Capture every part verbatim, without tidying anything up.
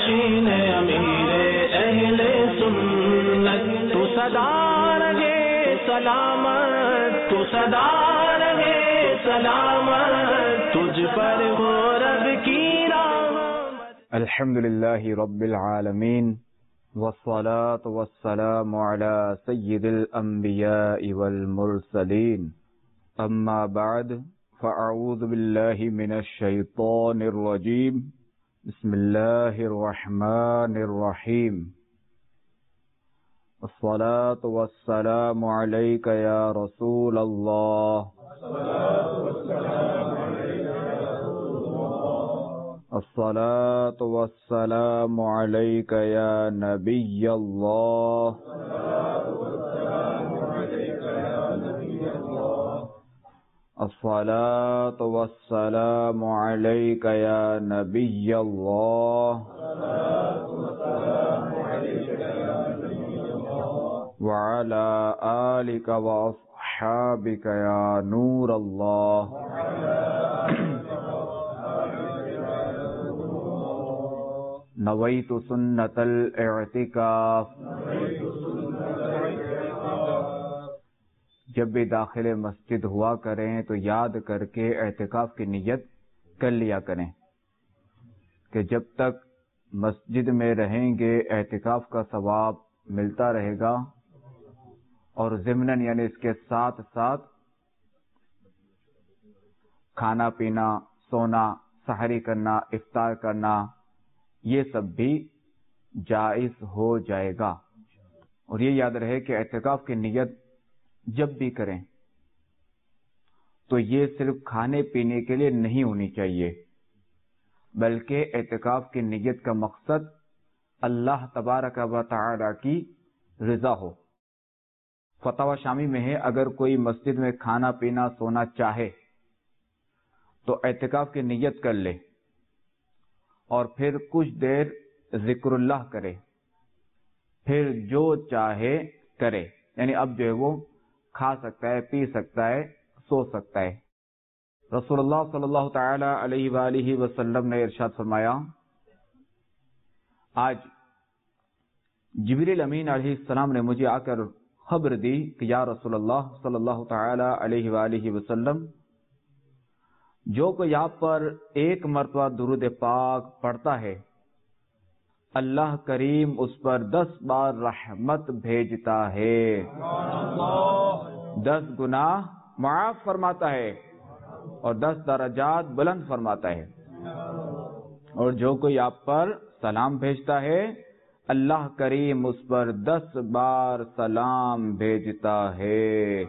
نشین امیر اہل سنت تو صدا رہے سلامت تو صدا رہے سلامت تجھ پر ہو رب کی رحمت الحمدللہ رب العالمین والصلاة والسلام على سید الانبیاء والمرسلین اما بعد فاعوذ باللہ من الشیطان الرجیم بسم اللہ الرحمن الرحیم الصلاة والسلام علیک یا رسول اللہ الصلاة والسلام علیک یا نبی اللہ الصلاة والسلام علیک یا نبی اللہ وعلى آلک واصحابک یا نور اللہ نویت سنت الاعتکاف. جب بھی داخل مسجد ہوا کریں تو یاد کر کے اعتکاف کی نیت کر لیا کریں کہ جب تک مسجد میں رہیں گے اعتکاف کا ثواب ملتا رہے گا، اور ضمناً یعنی اس کے ساتھ ساتھ کھانا پینا، سونا، سحری کرنا، افطار کرنا، یہ سب بھی جائز ہو جائے گا. اور یہ یاد رہے کہ اعتکاف کی نیت جب بھی کریں تو یہ صرف کھانے پینے کے لیے نہیں ہونی چاہیے، بلکہ اعتکاف کی نیت کا مقصد اللہ تبارک و تعالی کی رضا ہو. فتاوی شامی میں ہے اگر کوئی مسجد میں کھانا پینا سونا چاہے تو اعتکاف کی نیت کر لے اور پھر کچھ دیر ذکر اللہ کرے، پھر جو چاہے کرے، یعنی اب جو ہے وہ کھا سکتا ہے، پی سکتا ہے، سو سکتا ہے. رسول اللہ صلی اللہ تعالی علیہ وآلہ وسلم نے ارشاد فرمایا، آج جبریل امین علیہ السلام نے مجھے آ کر خبر دی کہ یا رسول اللہ صلی اللہ تعالی علیہ وآلہ وسلم، جو کوئی آپ پر ایک مرتبہ درود پاک پڑھتا ہے اللہ کریم اس پر دس بار رحمت بھیجتا ہے، دس گناہ معاف فرماتا ہے اور دس درجات بلند فرماتا ہے. اور جو کوئی آپ پر سلام بھیجتا ہے اللہ کریم اس پر دس بار سلام بھیجتا ہے.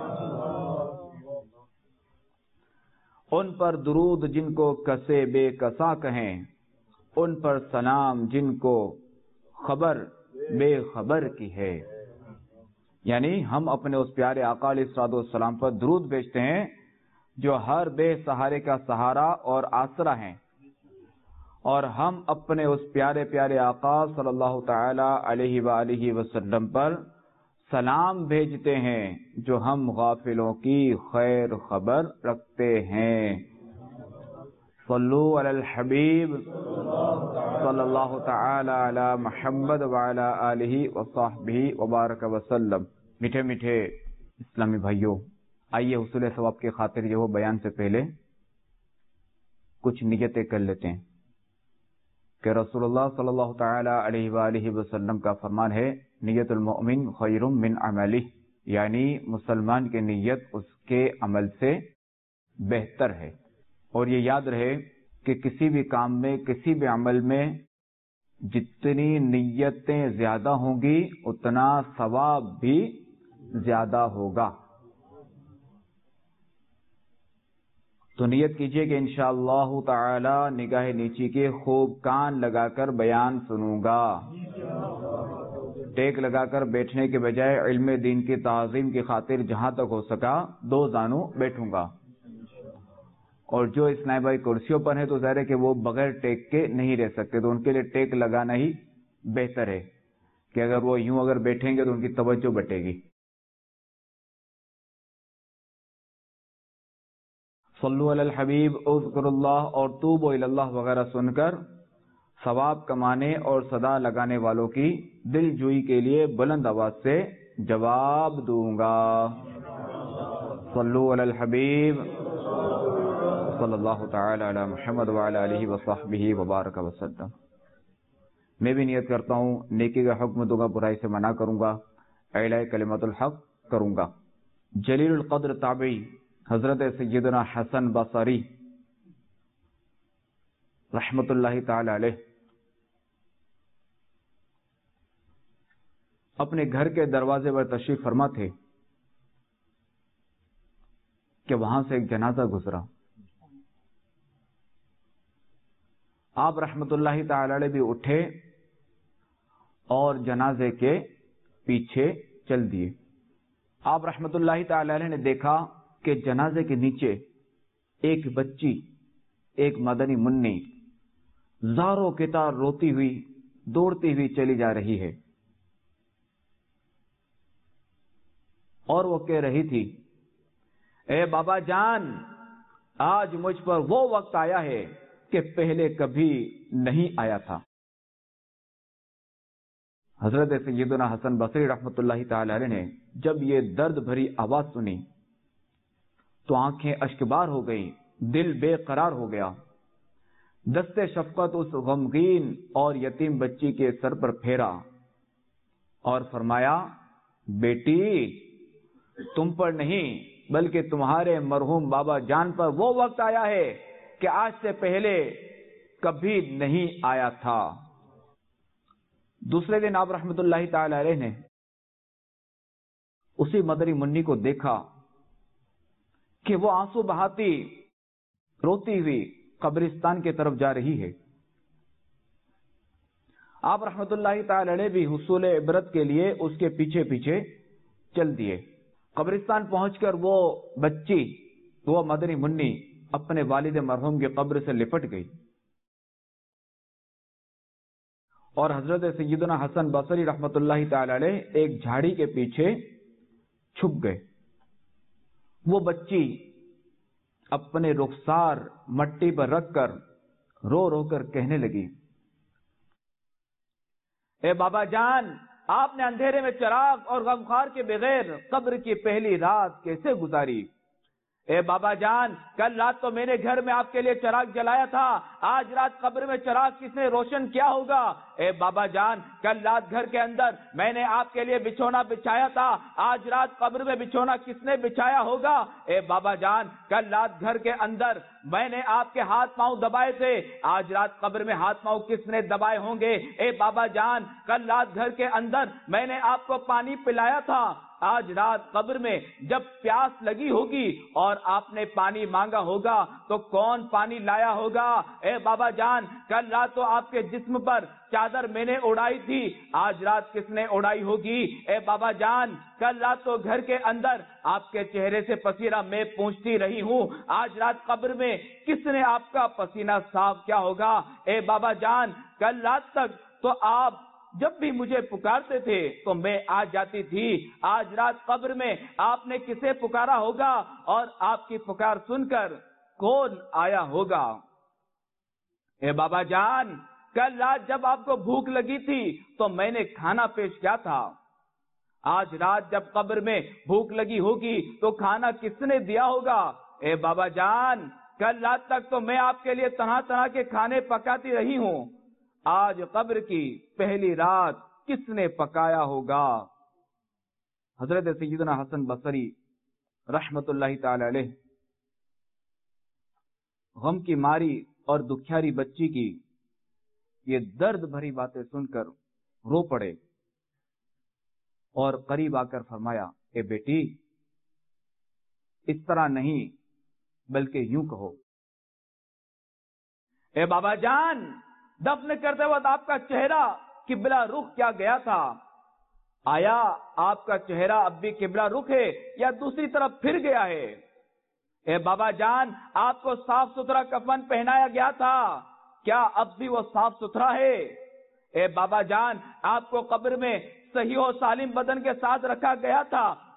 ان پر درود جن کو کسے بے کساں کہیں، ان پر سلام جن کو خبر بے خبر کی ہے. یعنی ہم اپنے اس پیارے آقا علیہ الصلوۃ والسلام پر درود بھیجتے ہیں جو ہر بے سہارے کا سہارا اور آسرا ہیں، اور ہم اپنے اس پیارے پیارے آقا صلی اللہ تعالی علیہ وآلہ وسلم پر سلام بھیجتے ہیں جو ہم غافلوں کی خیر خبر رکھتے ہیں. صلو علی الحبیب صلی اللہ تعالی علی محمد وعلی آلہ وصحبہ وبارک وسلم. میٹھے میٹھے اسلامی بھائیوں، آئیے حصول ثواب کی خاطر یہ وہ بیان سے پہلے کچھ نیتیں کر لیتے ہیں کہ رسول اللہ صلی اللہ تعالی علیہ وآلہ وسلم کا فرمان ہے، نیت المؤمن خیر من عملہ، یعنی مسلمان کی نیت اس کے عمل سے بہتر ہے. اور یہ یاد رہے کہ کسی بھی کام میں، کسی بھی عمل میں جتنی نیتیں زیادہ ہوں گی اتنا ثواب بھی زیادہ ہوگا. تو نیت کیجئے کہ انشاءاللہ تعالی نگاہ نیچی کے خوب کان لگا کر بیان سنوں گا، ٹیک لگا کر بیٹھنے کے بجائے علم دین کی تعظیم کی خاطر جہاں تک ہو سکا دو زانوں بیٹھوں گا. اور جو اسلامی بھائی کرسیوں پر ہیں تو ظاہر ہے کہ وہ بغیر ٹیک کے نہیں رہ سکتے، تو ان کے لیے ٹیک لگانا ہی بہتر ہے کہ اگر وہ یوں اگر بیٹھیں گے تو ان کی توجہ بٹے گی. صلو علی الحبیب، اذکر اللہ اور توبوا الی اللہ وغیرہ سن کر ثواب کمانے اور صدا لگانے والوں کی دل جوئی کے لیے بلند آواز سے جواب دوں گا. صلو علی الحبیب صلی اللہ تعالی علی محمد وعلی آلہ وصحبہ وبارک وسلم. میں بھی نیت کرتا ہوں نیکی کا حکم دوں گا, برائی سے منع کروں گا, اعلاء کلمت الحق کروں گا. جلیل القدر تابعی حضرت سیدنا حسن بصری رحمت اللہ تعالی علیہ اپنے گھر کے دروازے پر تشریف فرما تھے کہ وہاں سے ایک جنازہ گزرا. آپ رحمت اللہ تعالی علیہ بھی اٹھے اور جنازے کے پیچھے چل دیے. آپ رحمت اللہ تعالی علیہ نے دیکھا کہ جنازے کے نیچے ایک بچی, ایک مدنی منی زاروں کے تار روتی ہوئی دوڑتی ہوئی چلی جا رہی ہے, اور وہ کہہ رہی تھی, اے بابا جان, آج مجھ پر وہ وقت آیا ہے کہ پہلے کبھی نہیں آیا تھا. حضرت سیدنا حسن بصری رحمت اللہ تعالی علیہ نے جب یہ درد بھری آواز سنی تو آنکھیں اشکبار ہو گئی, دل بے قرار ہو گیا. دستے شفقت اس غمگین اور یتیم بچی کے سر پر پھیرا اور فرمایا, بیٹی, تم پر نہیں بلکہ تمہارے مرحوم بابا جان پر وہ وقت آیا ہے کہ آج سے پہلے کبھی نہیں آیا تھا. دوسرے دن آپ رحمت اللہ تعالی علیہ نے اسی مدری منی کو دیکھا کہ وہ آنسو بہاتی روتی ہوئی قبرستان کی طرف جا رہی ہے. آپ رحمت اللہ تعالی علیہ بھی حصول عبرت کے لیے اس کے پیچھے پیچھے چل دیے. قبرستان پہنچ کر وہ بچی, وہ مدنی منی اپنے والد مرحوم کی قبر سے لپٹ گئی اور حضرت سیدنا حسن بصری رحمت اللہ تعالی علیہ ایک جھاڑی کے پیچھے چھپ گئے. وہ بچی اپنے رخسار مٹی پر رکھ کر رو رو کر کہنے لگی, اے بابا جان, آپ نے اندھیرے میں چراغ اور غمخوار کے بغیر قبر کی پہلی رات کیسے گزاری؟ اے بابا جان, کل رات تو میں نے گھر میں آپ کے لیے چراغ جلایا تھا, آج رات قبر میں چراغ کس نے روشن کیا ہوگا؟ اے بابا جان, کل رات گھر کے اندر میں نے آپ کے لیے بچھونا بچھایا تھا, آج رات قبر میں بچھونا کس نے بچھایا ہوگا؟ اے بابا جان, کل رات گھر کے اندر میں نے آپ کے ہاتھ پاؤں دبائے تھے, آج رات قبر میں ہاتھ پاؤں کس نے دبائے ہوں گے؟ اے بابا جان, کل رات گھر کے اندر میں نے آپ کو پانی پلایا تھا, آج رات قبر میں جب پیاس لگی ہوگی اور آپ نے پانی مانگا ہوگا تو کون پانی لایا ہوگا؟ اے بابا جان, کل رات تو آپ کے جسم پر چادر میں نے اڑائی تھی, آج رات کس نے اڑائی ہوگی؟ اے بابا جان, کل رات تو گھر کے اندر آپ کے چہرے سے پسینہ میں پوچھتی رہی ہوں, آج رات قبر میں کس نے آپ کا پسینہ صاف کیا ہوگا؟ اے بابا جان, کل رات تک تو آپ جب بھی مجھے پکارتے تھے تو میں آ جاتی تھی, آج رات قبر میں آپ نے کسے پکارا ہوگا اور آپ کی پکار سن کر کون آیا ہوگا؟ اے بابا جان, کل رات جب آپ کو بھوک لگی تھی تو میں نے کھانا پیش کیا تھا, آج رات جب قبر میں بھوک لگی ہوگی تو کھانا کس نے دیا ہوگا؟ اے بابا جان, کل رات تک تو میں آپ کے لیے طرح طرح کے کھانے پکاتی رہی ہوں, آج قبر کی پہلی رات کس نے پکایا ہوگا؟ حضرت سیدنا حسن بصری رحمت اللہ تعالی علیہ غم کی ماری اور دکھیاری بچی کی یہ درد بھری باتیں سن کر رو پڑے اور قریب آ کر فرمایا, اے بیٹی, اس طرح نہیں بلکہ یوں کہو, اے بابا جان, دفن کرتے وقت آپ کا چہرہ قبلہ رخ کیا گیا تھا, آیا آپ کا چہرہ اب بھی قبلہ رخ ہے یا دوسری طرف پھر گیا ہے؟ اے بابا جان, آپ کو صاف ستھرا کفن پہنایا گیا تھا, کیا اب بھی وہ صاف ستھرا ہے؟ اے بابا جان, آپ کو قبر میں صحیح و سالم بدن کے ساتھ رکھا گیا تھا,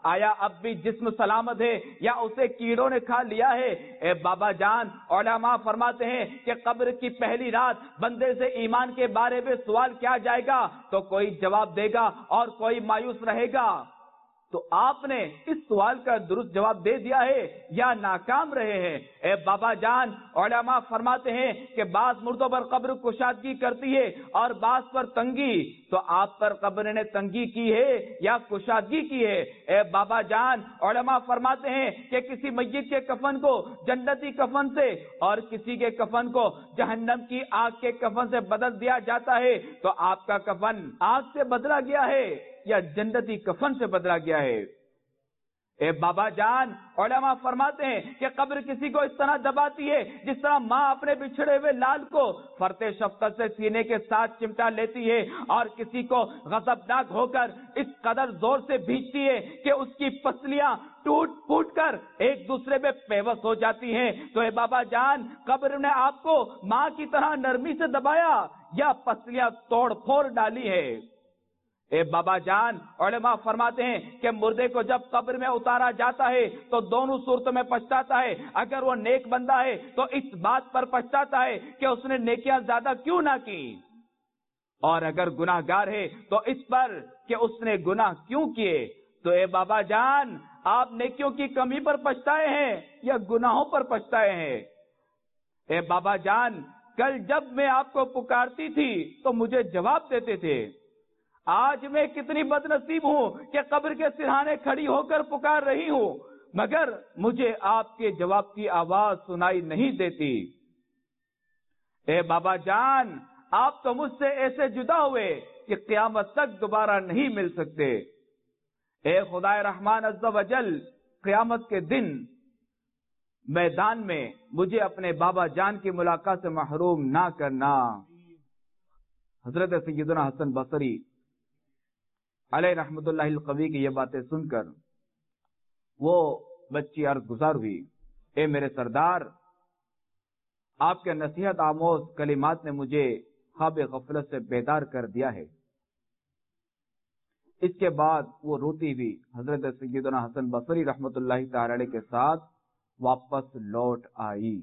آیا اب بھی جسم سلامت ہے یا اسے کیڑوں نے کھا لیا ہے؟ اے بابا جان، علماء فرماتے ہیں کہ قبر کی پہلی رات بندے سے ایمان کے بارے میں سوال کیا جائے گا تو کوئی جواب دے گا اور کوئی مایوس رہے گا۔ تو آپ نے اس سوال کا درست جواب دے دیا ہے یا ناکام رہے ہیں؟ اے بابا جان، علماء فرماتے ہیں کہ بعض مردوں پر قبر کشادگی کرتی ہے اور بعض پر تنگی، تو آپ پر قبر نے تنگی کی ہے یا کشادگی کی ہے؟ اے بابا جان، علماء فرماتے ہیں کہ کسی میت کے کفن کو جنتی کفن سے اور کسی کے کفن کو جہنم کی آگ کے کفن سے بدل دیا جاتا ہے، تو آپ کا کفن آگ سے بدلا گیا ہے یا جنتی کفن سے بدلا گیا ہے؟ اے بابا جان، علماء فرماتے ہیں کہ قبر کسی کو اس طرح دباتی ہے جس طرح ماں اپنے بچھڑے ہوئے لال کو فرتے شفقت سے سینے کے ساتھ چمٹا لیتی ہے، اور کسی کو غضبناک ہو کر اس قدر زور سے بھیجتی ہے کہ اس کی پسلیاں ٹوٹ پھوٹ کر ایک دوسرے میں پیوست ہو جاتی ہیں۔ تو اے بابا جان، قبر نے آپ کو ماں کی طرح نرمی سے دبایا یا پسلیاں توڑ پھوڑ ڈالی ہے؟ اے بابا جان، علماء فرماتے ہیں کہ مردے کو جب قبر میں اتارا جاتا ہے تو دونوں صورتوں میں پچھتاتا ہے۔ اگر وہ نیک بندہ ہے تو اس بات پر پچھتاتا ہے کہ اس نے نیکیاں زیادہ کیوں نہ کی، اور اگر گناہ گار ہے تو اس پر کہ اس نے گناہ کیوں کیے۔ تو اے بابا جان، آپ نیکیوں کی کمی پر پچھتائے ہیں یا گناہوں پر پچھتائے ہیں؟ اے بابا جان، کل جب میں آپ کو پکارتی تھی تو مجھے جواب دیتے تھے، آج میں کتنی بد نصیب ہوں کہ قبر کے سرہانے کھڑی ہو کر پکار رہی ہوں، مگر مجھے آپ کے جواب کی آواز سنائی نہیں دیتی۔ اے بابا جان، آپ تو مجھ سے ایسے جدا ہوئے کہ قیامت تک دوبارہ نہیں مل سکتے۔ اے خدا رحمان عز و جل، قیامت کے دن میدان میں مجھے اپنے بابا جان کی ملاقات سے محروم نہ کرنا۔ حضرت سیدنا حسن بصری علیہ رحمت اللہ القوی کی یہ باتیں سن کر وہ بچی عرض گزار ہوئی، اے میرے سردار، آپ کے نصیحت آموز کلمات نے مجھے خواب غفلت سے بیدار کر دیا ہے۔ اس کے بعد وہ روتی ہوئی حضرت سیدنا حسن بصری رحمت اللہ تعالی علیہ کے ساتھ واپس لوٹ آئی۔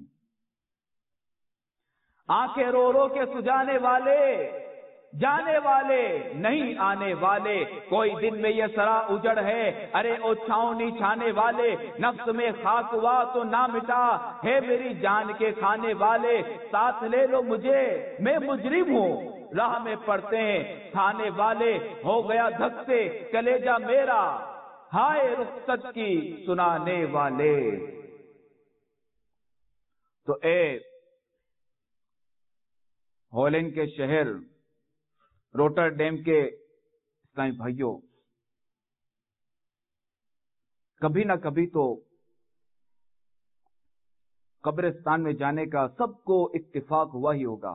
آنکھیں رو رو کے سجانے والے، جانے والے نہیں آنے والے، کوئی دن میں یہ سرا اجڑ ہے، ارے او چھاؤنی چھانے والے، نفس میں خاک ہوا تو نہ مٹا ہے میری جان کے کھانے والے، ساتھ لے لو مجھے میں مجرم ہوں، راہ میں پڑتے ہیں تھانے والے، ہو گیا دھک سے کلیجہ میرا، ہائے رخصت کی سنانے والے۔ تو اے ہولینڈ کے شہر روٹر ڈیم کے اسلامی بھائیوں، کبھی نہ کبھی تو قبرستان میں جانے کا سب کو اتفاق ہوا ہی ہوگا۔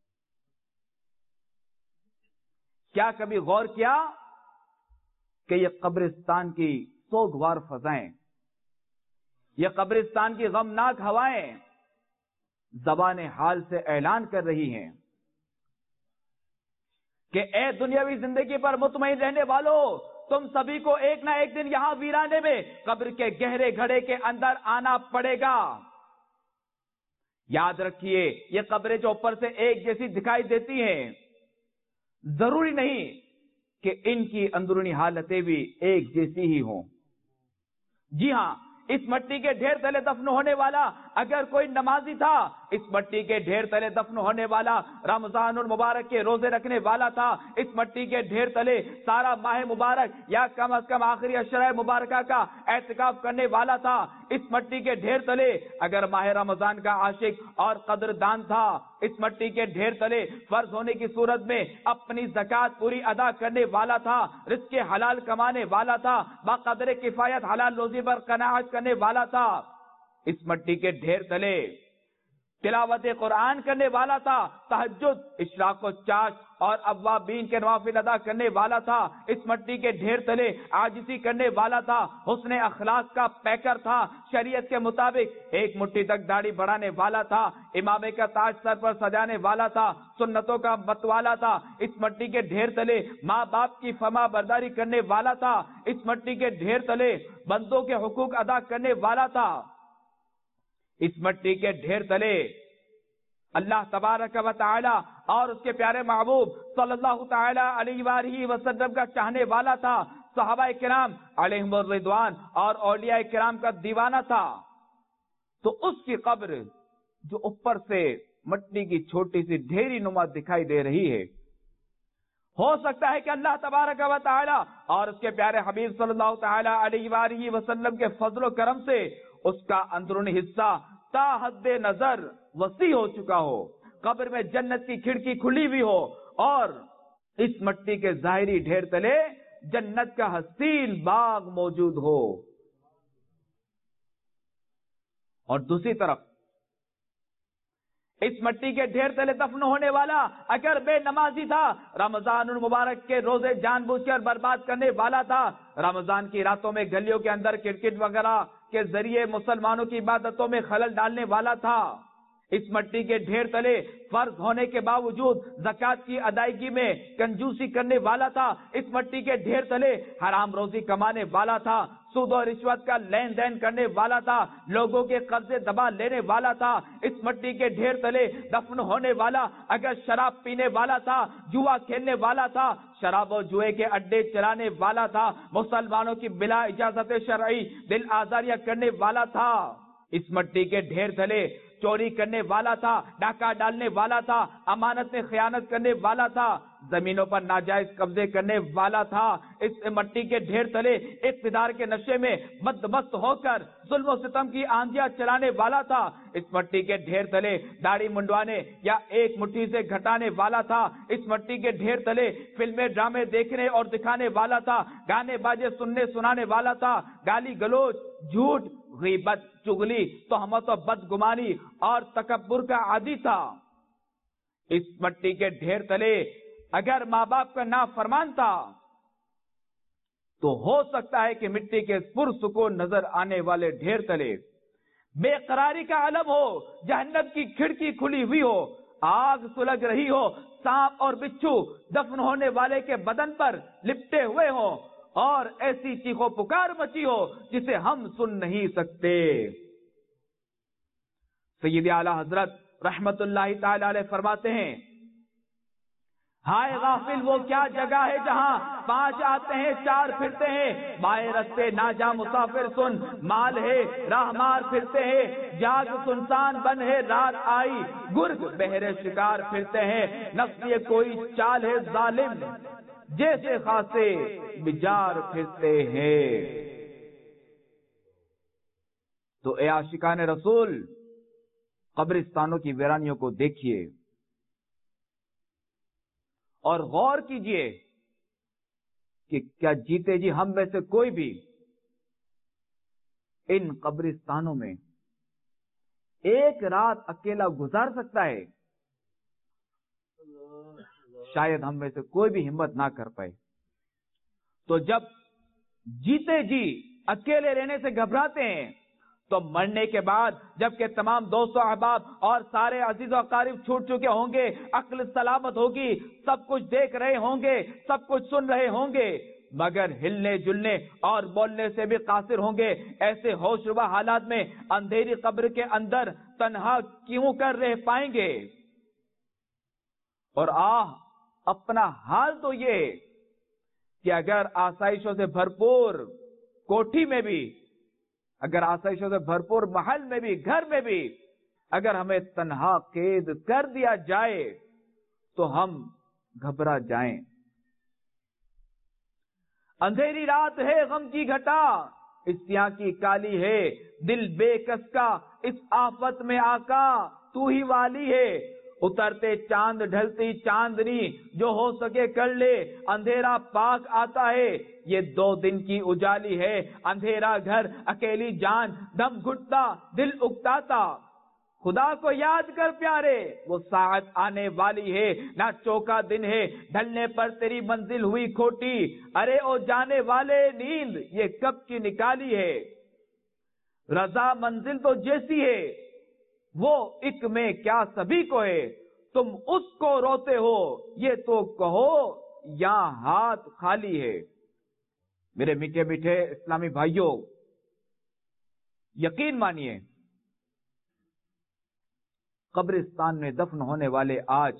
کیا کبھی غور کیا کہ یہ قبرستان کی سوگوار فضائیں، یہ قبرستان کی غمناک ہوائیں زبان حال سے اعلان کر رہی ہیں کہ اے دنیاوی زندگی پر مطمئن رہنے والوں، تم سبھی کو ایک نہ ایک دن یہاں ویرانے میں قبر کے گہرے گھڑے کے اندر آنا پڑے گا۔ یاد رکھیے، یہ قبریں جو اوپر سے ایک جیسی دکھائی دیتی ہیں، ضروری نہیں کہ ان کی اندرونی حالتیں بھی ایک جیسی ہی ہوں۔ جی ہاں، اس مٹی کے ڈھیر تلے دفن ہونے والا اگر کوئی نمازی تھا، اس مٹی کے ڈھیر تلے دفن ہونے والا رمضان المبارک کے روزے رکھنے والا تھا، اس مٹی کے ڈھیر تلے سارا ماہ مبارک یا کم از کم آخری عشرہ مبارکہ کا اعتکاف کرنے والا تھا، اس مٹی کے ڈھیر تلے اگر ماہ رمضان کا عاشق اور قدردان تھا، اس مٹی کے ڈھیر تلے فرض ہونے کی صورت میں اپنی زکوٰۃ پوری ادا کرنے والا تھا، رزق حلال کمانے والا تھا، بقدر کفایت حلال روزی پر قناعت کرنے والا تھا، اس مٹی کے ڈھیر تلے تلاوت قرآن کرنے والا تھا، تہجد، اشراق و چاش اور اوابین کے نوافل ادا کرنے والا تھا، اس مٹی کے ڈھیر تلے عاجزی کرنے والا تھا، حسن اخلاق کا پیکر تھا، شریعت کے مطابق ایک مٹھی تک داڑھی بڑھانے والا تھا، امامے کا تاج سر پر سجانے والا تھا، سنتوں کا متوالا تھا، اس مٹی کے ڈھیر تلے ماں باپ کی فرما برداری کرنے والا تھا، اس مٹی کے ڈھیر تلے بندوں کے حقوق ادا کرنے والا تھا، اس مٹی کے ڈھیر تلے اللہ تبارک و تعالی اور اس کے پیارے محبوب صلی اللہ تعالی علیہ وآلہ وسلم کا چاہنے والا تھا، صحابہ کرام علیہم الرضوان اور اولیاء کرام کا دیوانہ تھا۔ تو اس کی قبر جو اوپر سے مٹی کی چھوٹی سی ڈھیری نما دکھائی دے رہی ہے، ہو سکتا ہے کہ اللہ تبارک و تعالی اور اس کے پیارے حبیب صلی اللہ تعالی علیہ وآلہ وسلم کے فضل و کرم سے اس کا اندرونی حصہ تا حد نظر وسیع ہو چکا ہو، قبر میں جنت کی کھڑکی کھلی ہوئی ہو، اور اس مٹی کے ظاہری ڈھیر تلے جنت کا حسین باغ موجود ہو۔ اور دوسری طرف اس مٹی کے ڈھیر تلے دفن ہونے والا اگر بے نمازی تھا، رمضان المبارک کے روزے جان بوجھ کر برباد کرنے والا تھا، رمضان کی راتوں میں گلیوں کے اندر کرکٹ وغیرہ کے ذریعے مسلمانوں کی عبادتوں میں خلل ڈالنے والا تھا، اس مٹی کے ڈھیر تلے فرض ہونے کے باوجود زکات کی ادائیگی میں کنجوسی کرنے والا تھا، اس مٹی کے ڈھیر تلے حرام روزی کمانے والا تھا، سود و رشوت کا لین دین کرنے والا تھا، لوگوں کے قرضے دبا لینے والا تھا، اس مٹی کے ڈھیر تلے دفن ہونے والا اگر شراب پینے والا تھا، جوا کھیلنے والا تھا، شراب و جوئے کے اڈے چلانے والا تھا، مسلمانوں کی بلا اجازت شرعی دل آزاریاں کرنے والا تھا، اس مٹی کے ڈھیر تلے چوری کرنے والا تھا، ڈاکہ ڈالنے والا تھا، امانت میں خیانت کرنے والا تھا، زمینوں پر ناجائز قبضے کرنے والا تھا، اس مٹی کے ڈھیر تلے اقتدار کے نشے میں مدمست ہو کر ظلم و ستم کی آندیاں چلانے والا تھا، اس مٹی کے ڈھیر تلے داڑھی منڈوانے یا ایک مٹھی سے گھٹانے والا تھا، اس مٹی کے ڈھیر تلے فلمیں ڈرامے دیکھنے اور دکھانے والا تھا، گانے باجے سننے سنانے والا تھا، گالی گلوچ، جھوٹ، غیبت، چغلی، تہمت و بدگمانی اور تکبر کا عادی تھا، اس مٹی کے ڈھیر تلے اگر ماں باپ کا نافرمان تھا تو ہو سکتا ہے کہ مٹی کے پرسکون نظر آنے والے ڈھیر تلے بے قراری کا علم ہو، جہنم کی کھڑکی کھلی ہوئی ہو، آگ سلگ رہی ہو، سانپ اور بچھو دفن ہونے والے کے بدن پر لپٹے ہوئے ہوں، اور ایسی چیخو پکار مچی ہو جسے ہم سن نہیں سکتے۔ سید اعلی حضرت رحمت اللہ تعالی علیہ فرماتے ہیں، ہائے غافل وہ کیا جگہ ہے جہاں پانچ آتے ہیں چار پھرتے ہیں، بائیں رستے نہ جا مسافر سن، مال ہے راہ مار پھرتے ہیں، جاگ سنسان بن ہے رات آئی، گرگ بہرے شکار پھرتے ہیں، نفس یہ کوئی چال ہے ظالم، جیسے خاصے بجار پھرتے ہیں۔ تو اے عاشقان رسول، قبرستانوں کی ویرانیوں کو دیکھیے اور غور کیجئے کہ کیا جیتے جی ہم میں سے کوئی بھی ان قبرستانوں میں ایک رات اکیلا گزار سکتا ہے؟ شاید ہم میں سے کوئی بھی ہمت نہ کر پائے۔ تو جب جیتے جی اکیلے رہنے سے گھبراتے ہیں تو مرنے کے بعد جبکہ تمام دوست و احباب اور سارے عزیز و اقارب چھوٹ چکے ہوں گے، عقل سلامت ہوگی، سب کچھ دیکھ رہے ہوں گے، سب کچھ سن رہے ہوں گے، مگر ہلنے جلنے اور بولنے سے بھی قاصر ہوں گے، ایسے ہوش ربا حالات میں اندھیری قبر کے اندر تنہا کیوں کر رہ پائیں گے؟ اور آہ اپنا حال تو یہ کہ اگر آسائشوں سے بھرپور کوٹھی میں بھی، اگر آسائشوں سے بھرپور محل میں بھی، گھر میں بھی اگر ہمیں تنہا قید کر دیا جائے تو ہم گھبرا جائیں۔ اندھیری رات ہے غم کی گھٹا، اس سیاہ کی کالی ہے دل بے کس کا، اس آفت میں آقا تو ہی والی ہے، اترتے چاند ڈھلتی چاندنی جو ہو سکے کر لے، اندھیرا پاک آتا ہے یہ دو دن کی اجالی ہے، اندھیرا گھر اکیلی جان دم گھٹتا دل اکتاتا، خدا کو یاد کر پیارے، وہ ساعت آنے والی ہے، نہ چوکا دن ہے، ڈھلنے پر تیری منزل ہوئی کھوٹی، ارے او جانے والے نیند یہ کب کی نکالی ہے، رضا منزل تو جیسی ہے وہ ایک میں کیا سبھی کو ہے، تم اس کو روتے ہو یہ تو کہو یہاں ہاتھ خالی ہے۔ میرے میٹھے میٹھے اسلامی بھائیوں، یقین مانیے قبرستان میں دفن ہونے والے آج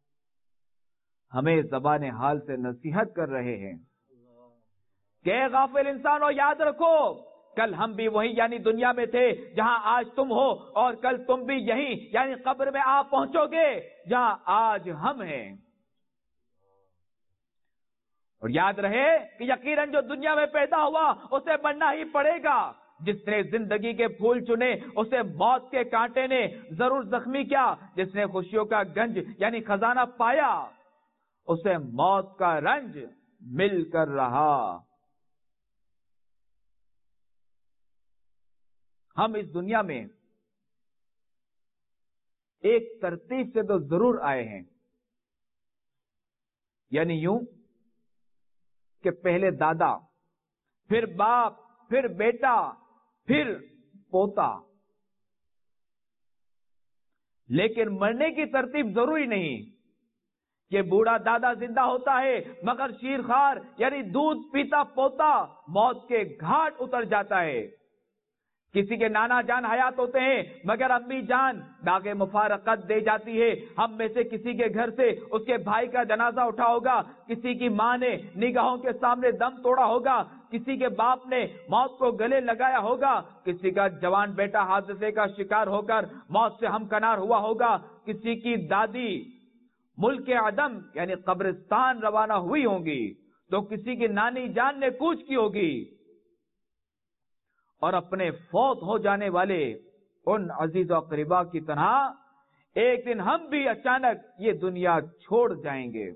ہمیں زبان حال سے نصیحت کر رہے ہیں کہ اے غافل انسانوں، یاد رکھو کل ہم بھی وہی یعنی دنیا میں تھے جہاں آج تم ہو، اور کل تم بھی یہی یعنی قبر میں آپ پہنچو گے جہاں آج ہم ہیں۔ اور یاد رہے کہ یقیناً جو دنیا میں پیدا ہوا اسے بننا ہی پڑے گا، جس نے زندگی کے پھول چنے اسے موت کے کانٹے نے ضرور زخمی کیا، جس نے خوشیوں کا گنج یعنی خزانہ پایا اسے موت کا رنج مل کر رہا۔ ہم اس دنیا میں ایک ترتیب سے تو ضرور آئے ہیں، یعنی یوں کہ پہلے دادا، پھر باپ، پھر بیٹا، پھر پوتا، لیکن مرنے کی ترتیب ضروری نہیں کہ بوڑھا دادا زندہ ہوتا ہے مگر شیرخوار یعنی دودھ پیتا پوتا موت کے گھاٹ اتر جاتا ہے، کسی کے نانا جان حیات ہوتے ہیں مگر امی جان داغ مفارقت دے جاتی ہے، ہم میں سے کسی کے گھر سے اس کے بھائی کا جنازہ اٹھا ہوگا، کسی کی ماں نے نگاہوں کے سامنے دم توڑا ہوگا، کسی کے باپ نے موت کو گلے لگایا ہوگا، کسی کا جوان بیٹا حادثے کا شکار ہو کر موت سے ہمکنار ہوا ہوگا، کسی کی دادی ملک عدم یعنی قبرستان روانہ ہوئی ہوں گی، تو کسی کی نانی جان نے کوچ کی ہوگی، اور اپنے فوت ہو جانے والے ان عزیز و اقربا کی طرح ایک دن ہم بھی اچانک یہ دنیا چھوڑ جائیں گے۔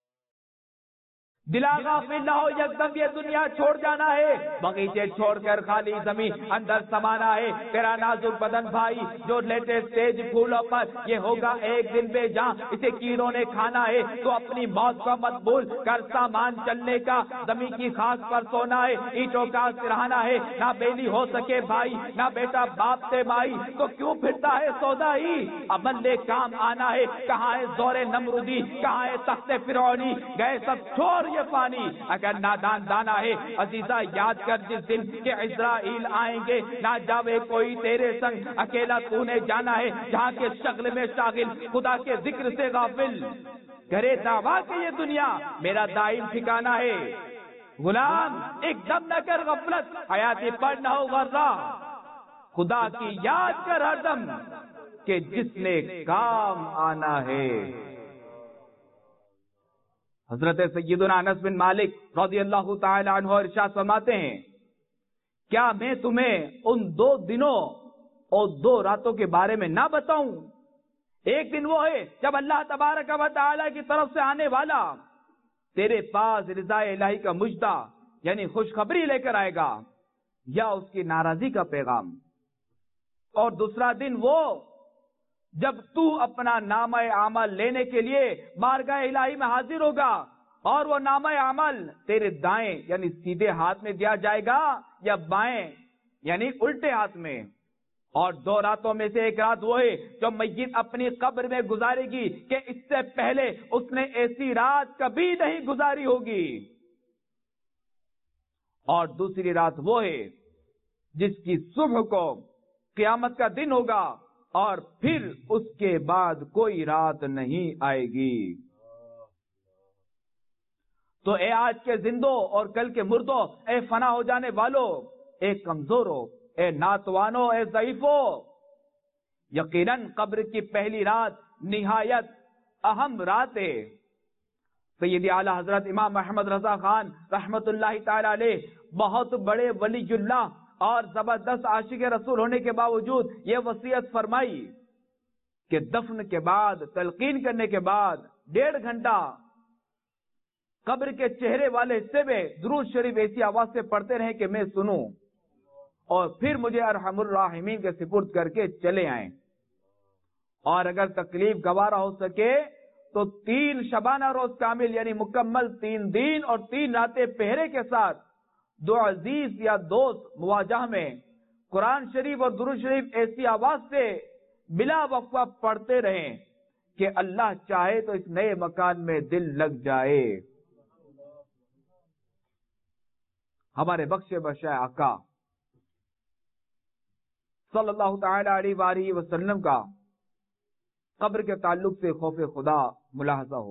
دلا غافل نہ ہو، یکدم یہ دنیا چھوڑ جانا ہے، باغیچے چھوڑ کر خالی زمین اندر سمانا ہے، تیرا نازک بدن بھائی جو لیٹے تیج پھولوں پر یہ ہوگا ایک دن بے جاں، اسے کیڑوں نے کھانا ہے، تو اپنی موت کا مت بھول کر سامان چلنے کا، زمین کی خاص پر سونا ہے، اینٹوں کا سرہانا ہے، نہ بیلی ہو سکے بھائی نہ بیٹا باپ سے مائی، تو کیوں پھرتا ہے سودا ہی، عمل نے کام آنا ہے، کہاں ہے زور نمرودی، کہاں ہے تخت فرعونی، گئے سب چھوڑ پانی، اگر نادان دانا ہے عزیزہ یاد کر جس دن کے عزرائیل آئیں گے، نہ جاوے کوئی تیرے سنگ، اکیلا تو نے جانا ہے، جہاں کے شغل میں شاغل خدا کے ذکر سے غافل، کرے دعویٰ کہ یہ دنیا میرا دائم ٹھکانہ ہے، غلام ایک دم نہ کر غفلت، حیاتی پر نہ ہو غرہ، خدا کی یاد کر ہر دم کہ جس نے کام آنا ہے۔ حضرت سیدنا انس بن مالک رضی اللہ تعالی عنہ ارشاد فرماتے ہیں، کیا میں تمہیں ان دو دنوں اور دو راتوں کے بارے میں نہ بتاؤں؟ ایک دن وہ ہے جب اللہ تبارک و تعالی کی طرف سے آنے والا تیرے پاس رضا الہی کا مجدہ یعنی خوشخبری لے کر آئے گا یا اس کی ناراضی کا پیغام، اور دوسرا دن وہ جب تو اپنا نامہ عمل لینے کے لیے بارگاہ الہی میں حاضر ہوگا، اور وہ نامہ عمل تیرے دائیں یعنی سیدھے ہاتھ میں دیا جائے گا یا بائیں یعنی الٹے ہاتھ میں، اور دو راتوں میں سے ایک رات وہ ہے جو میت اپنی قبر میں گزارے گی کہ اس سے پہلے اس نے ایسی رات کبھی نہیں گزاری ہوگی، اور دوسری رات وہ ہے جس کی صبح کو قیامت کا دن ہوگا، اور پھر اس کے بعد کوئی رات نہیں آئے گی۔ تو اے آج کے زندوں اور کل کے مردوں، اے فنا ہو جانے والوں، اے کمزوروں، اے ناتوانوں، اے ضعیفوں، یقیناً قبر کی پہلی رات نہایت اہم رات ہے۔ سیدی اعلی حضرت امام محمد رضا خان رحمت اللہ تعالی علیہ بہت بڑے ولی اللہ اور زبردست عاشق رسول ہونے کے باوجود یہ وصیت فرمائی کہ دفن کے بعد تلقین کرنے کے بعد ڈیڑھ گھنٹہ قبر کے چہرے والے حصے میں درود شریف ایسی آواز سے پڑھتے رہیں کہ میں سنوں، اور پھر مجھے ارحم الراحمین کے سپرد کر کے چلے آئیں۔ اور اگر تکلیف گوارا ہو سکے تو تین شبانہ روز کامل یعنی مکمل تین دن اور تین راتیں پہرے کے ساتھ دو عزیز یا دوست مواجہ میں قرآن شریف اور درود شریف ایسی آواز سے بلا وقفہ پڑھتے رہیں کہ اللہ چاہے تو اس نئے مکان میں دل لگ جائے. ہمارے بخش بخشائے آقا صلی اللہ تعالی علیہ وآلہ وسلم کا قبر کے تعلق سے خوف خدا ملاحظہ ہو.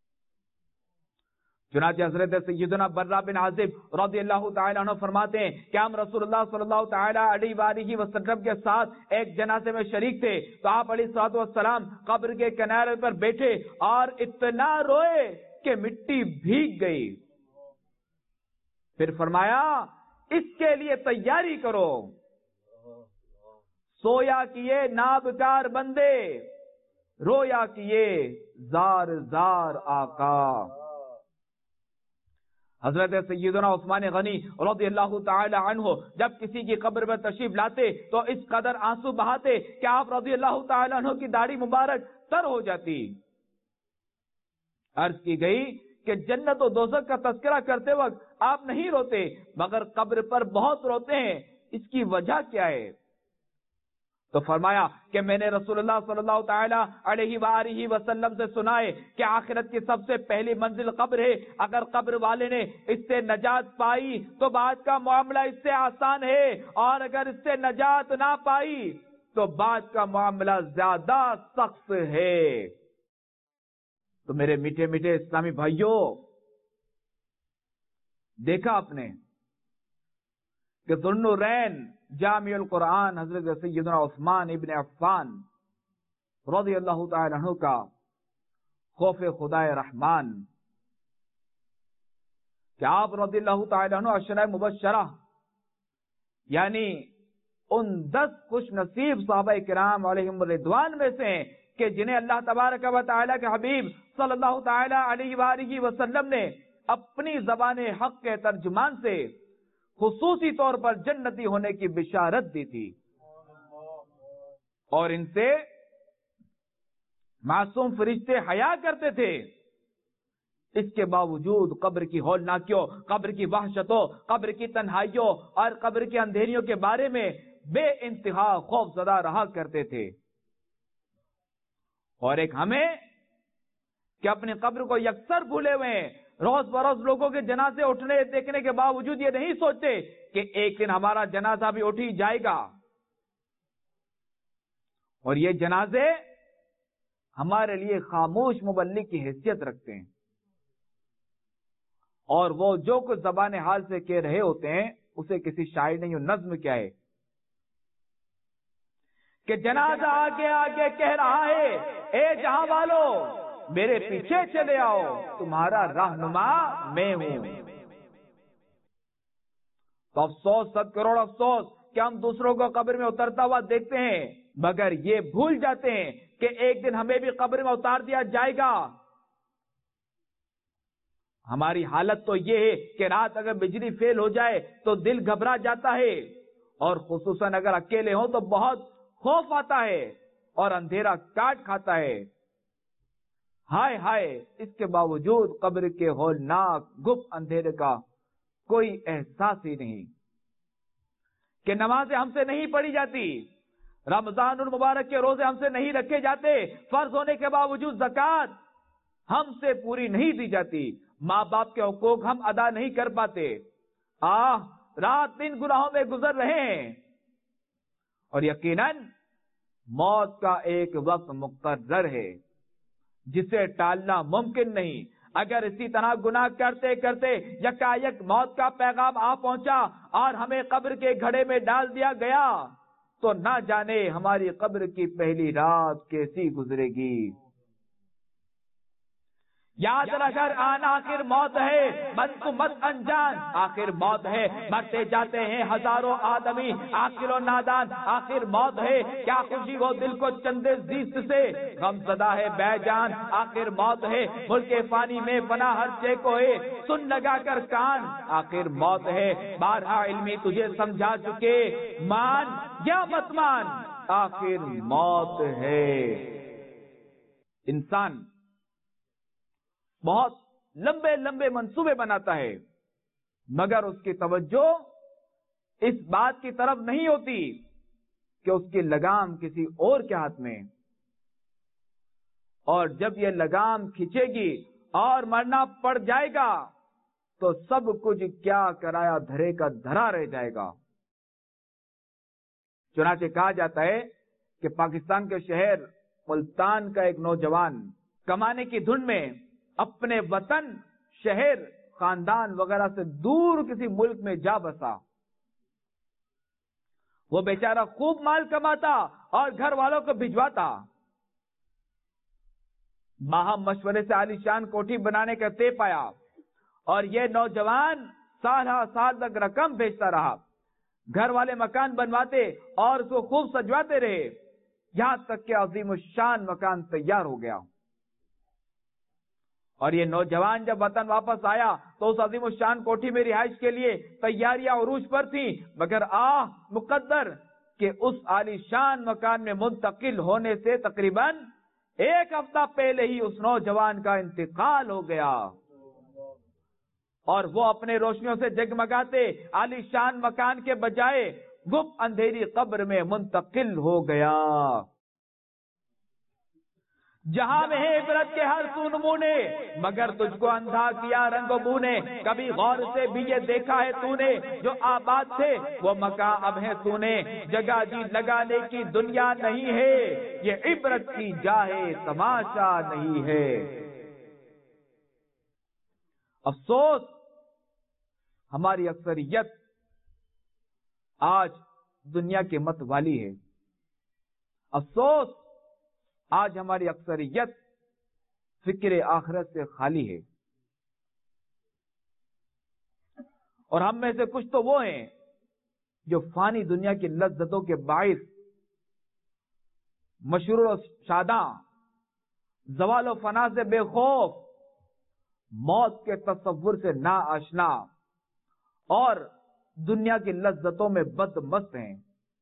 چنانچہ حضرت سیدنا برہ بن عازب رضی اللہ تعالی عنہ فرماتے ہیں کہ ہم رسول اللہ صلی اللہ تعالی علیہ وآلہ وسلم کے ساتھ ایک جنازے میں شریک تھے تو آپ علیہ الصلوۃ والسلام قبر کے کنارے پر بیٹھے اور اتنا روئے کہ مٹی بھیگ گئی. پھر فرمایا اس کے لیے تیاری کرو. سویا کیے نابکار بندے، رویا کیے زار زار آقا. حضرت سیدنا عثمان غنی رضی اللہ تعالی عنہ جب کسی کی قبر میں تشریف لاتے تو اس قدر آنسو بہاتے کہ آپ رضی اللہ تعالی عنہ کی داڑھی مبارک تر ہو جاتی. عرض کی گئی کہ جنت و دوزخ کا تذکرہ کرتے وقت آپ نہیں روتے مگر قبر پر بہت روتے ہیں، اس کی وجہ کیا ہے؟ تو فرمایا کہ میں نے رسول اللہ صلی اللہ تعالی علیہ وآلہ وسلم سے سنا ہے کہ آخرت کی سب سے پہلی منزل قبر ہے. اگر قبر والے نے اس سے نجات پائی تو بعد کا معاملہ اس سے آسان ہے، اور اگر اس سے نجات نہ پائی تو بعد کا معاملہ زیادہ سخت ہے. تو میرے میٹھے میٹھے اسلامی بھائیوں، دیکھا آپ نے کہ ذوالنورین جامع القرآن حضرت سیدنا عثمان ابن عفان رضی اللہ تعالی عنہ کا خوف خدائے رحمان کہ آپ رضی اللہ تعالی عنہ عشرہ مبشرہ یعنی ان دس خوش نصیب صحابہ کرام علیہم الرضوان میں سے ہیں کہ جنہیں اللہ تبارک و تعالی کے حبیب صلی اللہ تعالی علیہ وآلہ وسلم نے اپنی زبان حق کے ترجمان سے خصوصی طور پر جنتی ہونے کی بشارت دی تھی، اور ان سے معصوم فرشتے حیا کرتے تھے. اس کے باوجود قبر کی ہولناکیوں، قبر کی وحشتوں، قبر کی تنہائیوں اور قبر کی اندھیریوں کے بارے میں بے انتہا خوف زدہ رہا کرتے تھے. اور ایک ہمیں کہ اپنی قبر کو یکسر بھولے ہوئے ہیں، روز بروز لوگوں کے جنازے اٹھنے دیکھنے کے باوجود یہ نہیں سوچتے کہ ایک دن ہمارا جنازہ بھی اٹھ ہی جائے گا. اور یہ جنازے ہمارے لیے خاموش مبلغ کی حیثیت رکھتے ہیں، اور وہ جو کچھ زبان حال سے کہہ رہے ہوتے ہیں اسے کسی شاعر نے یہ نظم کیا ہے کہ جنازہ آگے آگے کہہ رہا ہے اے جہاں والو میرے پیچھے چلے آؤ، تمہارا رہنما میں ہوں. تو افسوس، صد کروڑ افسوس کہ ہم دوسروں کو قبر میں اترتا ہوا دیکھتے ہیں مگر یہ بھول جاتے ہیں کہ ایک دن ہمیں بھی قبر میں اتار دیا جائے گا. ہماری حالت تو یہ ہے کہ رات اگر بجلی فیل ہو جائے تو دل گھبرا جاتا ہے، اور خصوصاً اگر اکیلے ہوں تو بہت خوف آتا ہے اور اندھیرا کاٹ کھاتا ہے. ہائے ہائے، اس کے باوجود قبر کے ہولناک گپت اندھیرے کا کوئی احساس ہی نہیں کہ نمازیں ہم سے نہیں پڑھی جاتی، رمضان المبارک کے روزے ہم سے نہیں رکھے جاتے، فرض ہونے کے باوجود زکوٰۃ ہم سے پوری نہیں دی جاتی، ماں باپ کے حقوق ہم ادا نہیں کر پاتے. آہ، رات دن گناہوں میں گزر رہے ہیں، اور یقیناً موت کا ایک وقت مقرر ہے جسے ٹالنا ممکن نہیں. اگر اسی طرح گناہ کرتے کرتے یکایک موت کا پیغام آ پہنچا اور ہمیں قبر کے گھڑے میں ڈال دیا گیا تو نہ جانے ہماری قبر کی پہلی رات کیسی گزرے گی. یاد رکھر آن آخر موت ہے، مت کو مت انجان آخر موت ہے، مرتے جاتے ہیں ہزاروں آدمی عاقل و نادان آخر موت ہے. کیا خوشی ہو دل کو چندے زیست سے، غم زدہ ہے بے جان آخر موت ہے. ملک فانی میں فنا ہر شے کو ہے، سن لگا کر کان آخر موت ہے. بارہا علمی تجھے سمجھا چکے، مان یا مت مان آخر موت ہے. انسان بہت لمبے لمبے منصوبے بناتا ہے، مگر اس کی توجہ اس بات کی طرف نہیں ہوتی کہ اس کی لگام کسی اور کے ہاتھ میں، اور جب یہ لگام کھینچے گی اور مرنا پڑ جائے گا تو سب کچھ کیا کرایا دھرے کا دھرا رہ جائے گا۔ چنانچہ کہا جاتا ہے کہ پاکستان کے شہر ملتان کا ایک نوجوان کمانے کی دھن میں اپنے وطن، شہر، خاندان وغیرہ سے دور کسی ملک میں جا بسا۔ وہ بیچارہ خوب مال کماتا اور گھر والوں کو بھجواتا، باہم مشورے سے عالی شان کوٹھی بنانے کا طے پایا، اور یہ نوجوان سال ہا سال تک رقم بھیجتا رہا۔ گھر والے مکان بنواتے اور اس کو خوب سجواتے رہے، یہاں تک کہ عظیم الشان مکان تیار ہو گیا۔ اور یہ نوجوان جب وطن واپس آیا تو اس عظیم الشان کوٹھی میں رہائش کے لیے تیاریاں عروج پر تھیں، مگر آہ مقدر کہ اس عالی شان مکان میں منتقل ہونے سے تقریباً ایک ہفتہ پہلے ہی اس نوجوان کا انتقال ہو گیا، اور وہ اپنے روشنیوں سے جگمگاتے عالی شان مکان کے بجائے گپ اندھیری قبر میں منتقل ہو گیا۔ جہاں میں ہے عبرت کے ہر سو نمونے، مگر تجھ کو اندھا کیا رنگ و بو نے۔ کبھی غور سے بھی یہ دیکھا ہے تو نے، جو آباد تھے وہ مکان اب ہے سونے۔ جگہ جی لگانے کی دنیا نہیں ہے، یہ عبرت کی جا ہے تماشا نہیں ہے۔ افسوس ہماری اکثریت آج دنیا کے مت والی ہے۔ افسوس آج ہماری اکثریت فکر آخرت سے خالی ہے، اور ہم میں سے کچھ تو وہ ہیں جو فانی دنیا کی لذتوں کے باعث مشرور و شاداں، زوال و فنا سے بے خوف، موت کے تصور سے نا آشنا اور دنیا کی لذتوں میں بد مست ہیں۔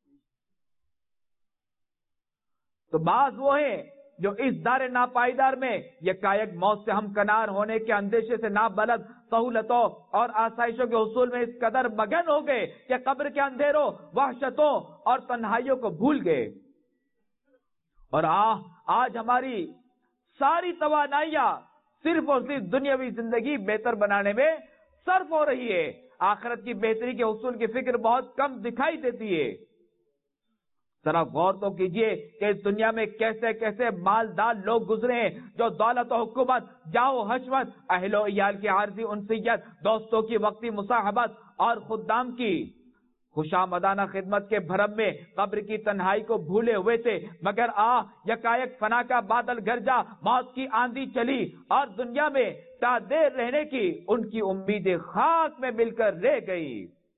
تو بعض وہ ہیں جو اس دار ناپائیدار میں یکایک موت سے ہم کنار ہونے کے اندیشے سے نابلد سہولتوں اور آسائشوں کے حصول میں اس قدر مگن ہو گئے کہ قبر کے اندھیروں، وحشتوں اور تنہائیوں کو بھول گئے، اور آہ آج ہماری ساری توانائیاں صرف اور صرف دنیاوی زندگی بہتر بنانے میں صرف ہو رہی ہے۔ آخرت کی بہتری کے حصول کی فکر بہت کم دکھائی دیتی ہے۔ ذرا غور تو کیجئے کہ اس دنیا میں کیسے کیسے مالدار لوگ گزرے ہیں جو دولت و حکومت، جاہ و حشمت، اہل و عیال کی عارضی انسیت، دوستوں کی وقتی مصاحبت اور خدام کی خوشامدانہ خدمت کے بھرم میں قبر کی تنہائی کو بھولے ہوئے تھے، مگر آہ یکایک فنا کا بادل گرجا، موت کی آندھی چلی اور دنیا میں تا دیر رہنے کی ان کی امیدیں خاک میں مل کر رہ گئی۔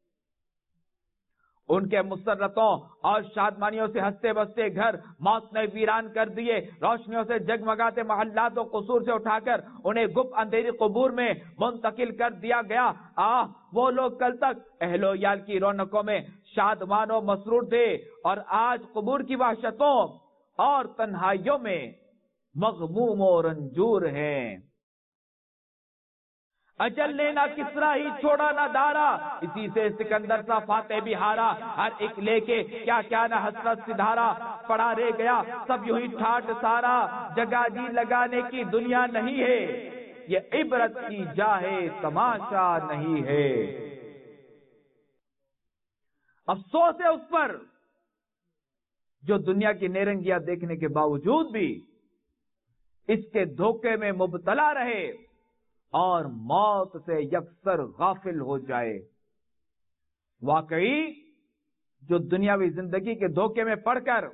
ان کے مسرتوں اور شادمانیوں سے ہنستے بستے گھر موت نے ویران کر دیے، روشنیوں سے جگمگاتے محلات و قصور سے اٹھا کر انہیں گپ اندھیری قبور میں منتقل کر دیا گیا۔ آہ وہ لوگ کل تک اہل و عیال کی رونقوں میں شادمان و مسرور تھے، اور آج قبور کی وحشتوں اور تنہائیوں میں مغموم و رنجور ہیں۔ اجل نے نہ کسرا ہی چھوڑا نہ دارا، اسی سے سکندر سا فاتح بھی ہارا، ہر ایک لے کے کیا کیا نہ حسرت سدھارا، پڑا رہ گیا سب یوں ہی ٹھاٹ سارا، جگہ جی لگانے کی دنیا نہیں ہے، یہ عبرت کی جا ہے تماشا نہیں ہے۔ افسوس ہے اس پر جو دنیا کی نیرنگیاں دیکھنے کے باوجود بھی اس کے دھوکے میں مبتلا رہے اور موت سے یکسر غافل ہو جائے۔ واقعی جو دنیاوی زندگی کے دھوکے میں پڑ کر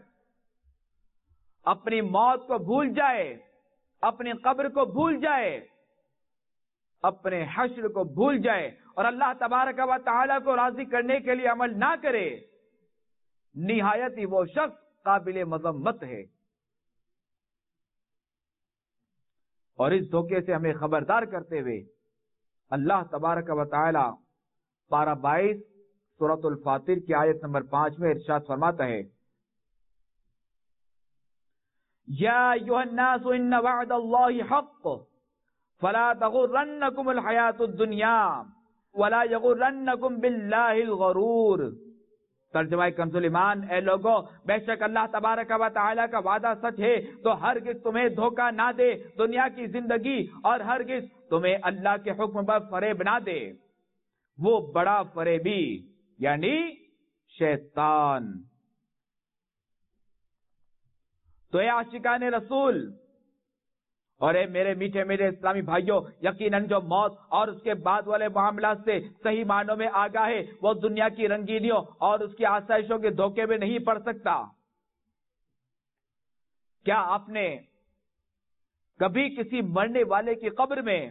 اپنی موت کو بھول جائے، اپنی قبر کو بھول جائے، اپنے حشر کو بھول جائے اور اللہ تبارک و تعالی کو راضی کرنے کے لیے عمل نہ کرے، نہایت ہی وہ شخص قابل مذمت ہے۔ اور اس دھوکے سے ہمیں خبردار کرتے ہوئے اللہ تبارک و تعالی پارہ بائیس سورۃ الفاطر کی آیت نمبر پانچ میں ارشاد فرماتا ہے، یا ایھا الناس ان وعد اللہ حق فلا تغرنکم الحیات الدنیا ولا یغرنکم باللہ الغرور. ترجمہ کنز ایمان، اے لوگو بے شک اللہ تبارک و تعالی کا وعدہ سچ ہے تو ہرگز تمہیں دھوکہ نہ دے دنیا کی زندگی، اور ہرگز تمہیں اللہ کے حکم پر فریب نہ دے، وہ بڑا فریبی یعنی شیطان. تو اے عاشقان رسول اور اے میرے میٹھے میرے اسلامی بھائیوں، یقیناً جو موت اور اس کے بعد والے معاملات سے صحیح معنوں میں آگاہ ہے وہ دنیا کی رنگینیوں اور اس کی آسائشوں کے دھوکے میں نہیں پڑ سکتا. کیا آپ نے کبھی کسی مرنے والے کی قبر میں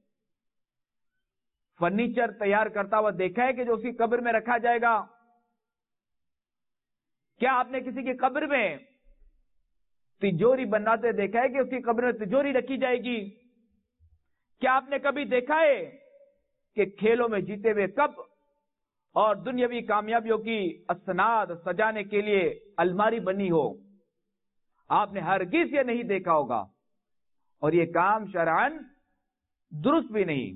فرنیچر تیار کرتا ہوا دیکھا ہے کہ جو اس کی قبر میں رکھا جائے گا؟ کیا آپ نے کسی کی قبر میں تجوری بناتے دیکھا ہے کہ اس کی قبر میں تجوری رکھی جائے گی؟ کیا آپ نے کبھی دیکھا ہے کہ کھیلوں میں جیتے ہوئے کپ اور دنیاوی کامیابیوں کی اسناد سجانے کے لیے الماری بنی ہو؟ آپ نے ہرگز یہ نہیں دیکھا ہوگا، اور یہ کام شرعاً درست بھی نہیں.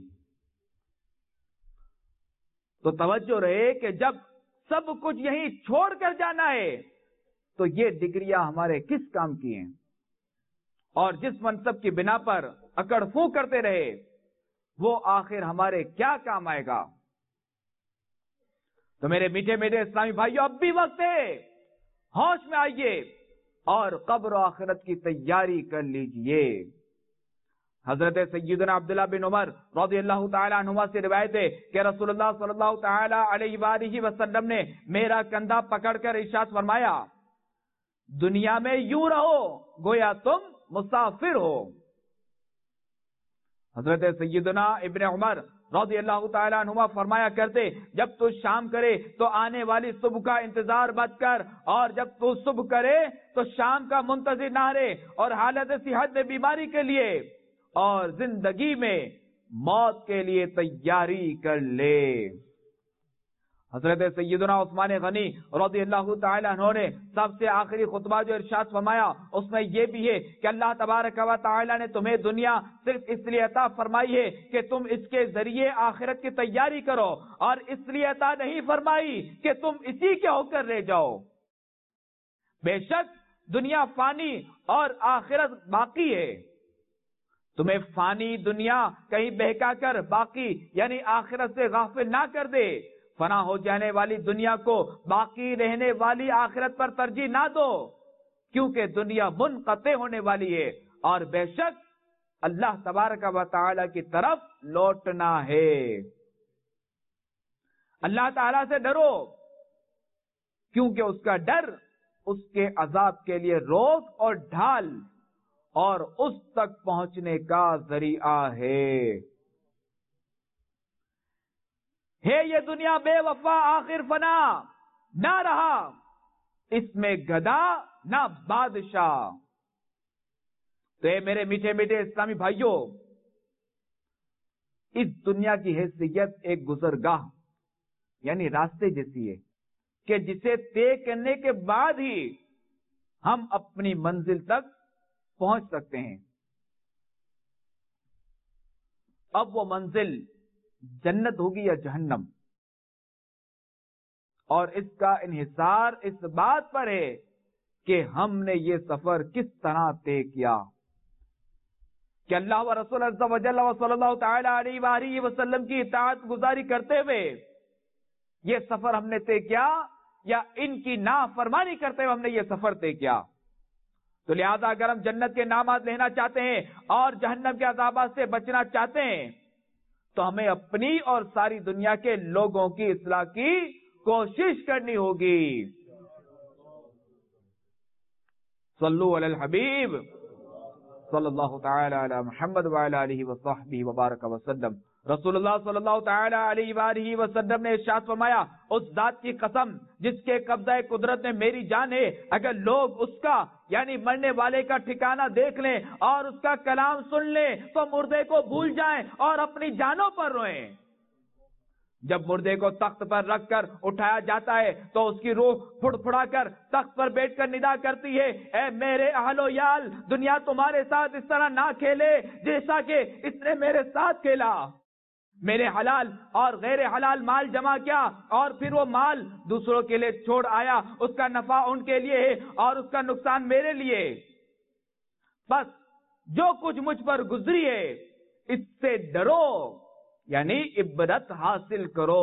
تو توجہ رہے کہ جب سب کچھ یہیں چھوڑ کر جانا ہے تو یہ ڈگریاں ہمارے کس کام کی ہیں؟ اور جس منصب کی بنا پر اکڑ فو کرتے رہے وہ آخر ہمارے کیا کام آئے گا؟ تو میرے میٹھے میٹھے اسلامی بھائیوں، اب بھی وقت ہے، ہوش میں آئیے اور قبر و آخرت کی تیاری کر لیجئے. حضرت سیدنا عبداللہ بن عمر رضی اللہ تعالی عنہما سے روایت ہے کہ رسول اللہ صلی اللہ تعالی علیہ وآلہ وسلم نے میرا کندھا پکڑ کر ارشاد فرمایا، دنیا میں یوں رہو گویا تم مسافر ہو. حضرت سیدنا ابن عمر رضی اللہ تعالی عنہما فرمایا کرتے، جب تو شام کرے تو آنے والی صبح کا انتظار مت کر، اور جب تو صبح کرے تو شام کا منتظر نہ رہے، اور حالت صحت میں بیماری کے لیے اور زندگی میں موت کے لیے تیاری کر لے. حضرت سیدنا عثمان غنی رضی اللہ تعالی عنہ نے سب سے آخری خطبہ جو ارشاد فرمایا اس میں یہ بھی ہے کہ اللہ تبارک و تعالی نے تمہیں دنیا صرف اس لیے عطا فرمائی ہے کہ تم اس کے ذریعے آخرت کی تیاری کرو، اور اس لیے عطا نہیں فرمائی کہ تم اسی کے ہو کر رہ جاؤ. بے شک دنیا فانی اور آخرت باقی ہے. تمہیں فانی دنیا کہیں بہکا کر باقی یعنی آخرت سے غافل نہ کر دے. فنا ہو جانے والی دنیا کو باقی رہنے والی آخرت پر ترجیح نہ دو، کیونکہ دنیا منقطع ہونے والی ہے اور بے شک اللہ تبارک و تعالی کی طرف لوٹنا ہے. اللہ تعالی سے ڈرو، کیونکہ اس کا ڈر اس کے عذاب کے لیے روک اور ڈھال اور اس تک پہنچنے کا ذریعہ ہے. ہے یہ دنیا بے وفا آخر فنا، نہ رہا اس میں گدا نہ بادشاہ. تو اے میرے میٹھے میٹھے اسلامی بھائیوں، اس دنیا کی حیثیت ایک گزرگاہ یعنی راستے جیسی ہے کہ جسے طے کرنے کے بعد ہی ہم اپنی منزل تک پہنچ سکتے ہیں. اب وہ منزل جنت ہوگی یا جہنم، اور اس کا انحصار اس بات پر ہے کہ ہم نے یہ سفر کس طرح طے کیا. کہ اللہ و رسول عز و جل و صلی اللہ تعالی علیہ وآلہ وسلم کی اطاعت گزاری کرتے ہوئے یہ سفر ہم نے طے کیا، یا ان کی نافرمانی کرتے ہوئے ہم نے یہ سفر طے کیا. تو لہذا اگر ہم جنت کے انعامات لینا چاہتے ہیں اور جہنم کے عذابات سے بچنا چاہتے ہیں تو ہمیں اپنی اور ساری دنیا کے لوگوں کی اصلاح کی کوشش کرنی ہوگی. صلو علی الحبیب صلی اللہ تعالی علی محمد وعلی آلہ وصحبہ وبارک وسلم. رسول اللہ صلی اللہ تعالی علیہ وآلہ وسلم نے ارشاد فرمایا، اس ذات کی قسم جس کے قبضہ قدرت میں میری جان ہے، اگر لوگ اس کا یعنی مرنے والے کا ٹھکانہ دیکھ لیں اور اس کا کلام سن لیں تو مردے کو بھول جائیں اور اپنی جانوں پر روئیں. جب مردے کو تخت پر رکھ کر اٹھایا جاتا ہے تو اس کی روح پھڑ پھڑا کر تخت پر بیٹھ کر ندا کرتی ہے، اے میرے اہل و یال، دنیا تمہارے ساتھ اس طرح نہ کھیلے جیسا کہ اس نے میرے ساتھ کھیلا۔ میں نے حلال اور غیر حلال مال جمع کیا اور پھر وہ مال دوسروں کے لیے چھوڑ آیا، اس کا نفع ان کے لیے ہے اور اس کا نقصان میرے لیے۔ بس جو کچھ مجھ پر گزری ہے اس سے ڈرو، یعنی عبرت حاصل کرو۔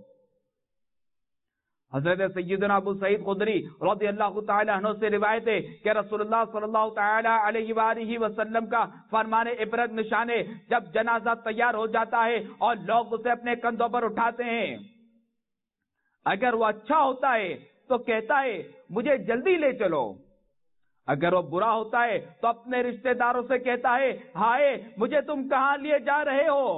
حضرت سیدنا ابو سعید خدری رضی اللہ تعالی عنہ سے روایت ہے کہ رسول اللہ صلی اللہ تعالی علیہ وآلہ وسلم کا فرمان عبرت نشان ہے، جب جنازہ تیار ہو جاتا ہے اور لوگ اسے اپنے کندھوں پر اٹھاتے ہیں، اگر وہ اچھا ہوتا ہے تو کہتا ہے مجھے جلدی لے چلو، اگر وہ برا ہوتا ہے تو اپنے رشتہ داروں سے کہتا ہے ہائے مجھے تم کہاں لیے جا رہے ہو۔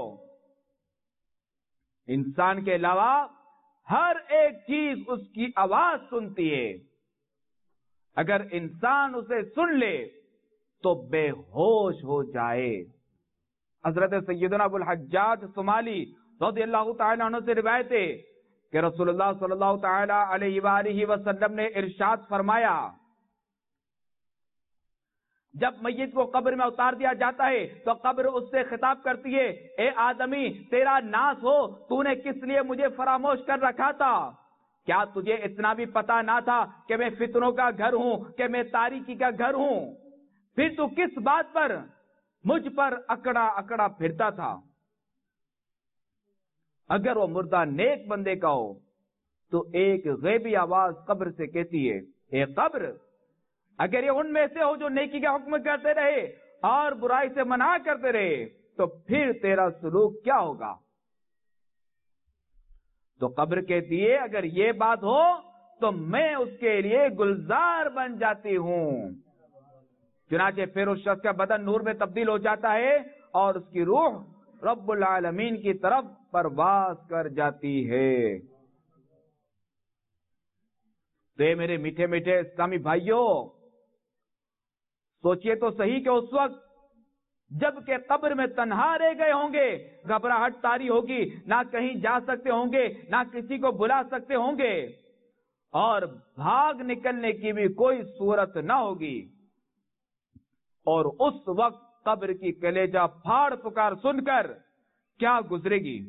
انسان کے علاوہ ہر ایک چیز اس کی آواز سنتی ہے، اگر انسان اسے سن لے تو بے ہوش ہو جائے۔ حضرت سیدنا ابو الحجاج صومالی رضی اللہ تعالی عنہ سے روایت ہے کہ رسول اللہ صلی اللہ تعالی علیہ وآلہ وسلم نے ارشاد فرمایا، جب میت کو قبر میں اتار دیا جاتا ہے تو قبر اس سے خطاب کرتی ہے، اے آدمی تیرا ناس ہو، تو نے کس لیے مجھے فراموش کر رکھا تھا؟ کیا تجھے اتنا بھی پتا نہ تھا کہ میں فتنوں کا گھر ہوں، کہ میں تاریکی کا گھر ہوں؟ پھر تو کس بات پر مجھ پر اکڑا اکڑا پھرتا تھا؟ اگر وہ مردہ نیک بندے کا ہو تو ایک غیبی آواز قبر سے کہتی ہے، اے قبر اگر یہ ان میں سے ہو جو نیکی کا حکم کرتے رہے اور برائی سے منع کرتے رہے تو پھر تیرا سلوک کیا ہوگا؟ تو قبر کہتی ہے اگر یہ بات ہو تو میں اس کے لیے گلزار بن جاتی ہوں۔ چنانچہ پھر اس شخص کا بدن نور میں تبدیل ہو جاتا ہے اور اس کی روح رب العالمین کی طرف پرواز کر جاتی ہے۔ تو یہ میرے میٹھے میٹھے اسلامی بھائیوں، سوچئے تو صحیح کہ اس وقت جب کہ قبر میں تنہا رہ گئے ہوں گے، گھبراہٹ طاری ہوگی، نہ کہیں جا سکتے ہوں گے، نہ کسی کو بلا سکتے ہوں گے، اور بھاگ نکلنے کی بھی کوئی صورت نہ ہوگی، اور اس وقت قبر کی کلیجہ پھاڑ پکار سن کر کیا گزرے گی؟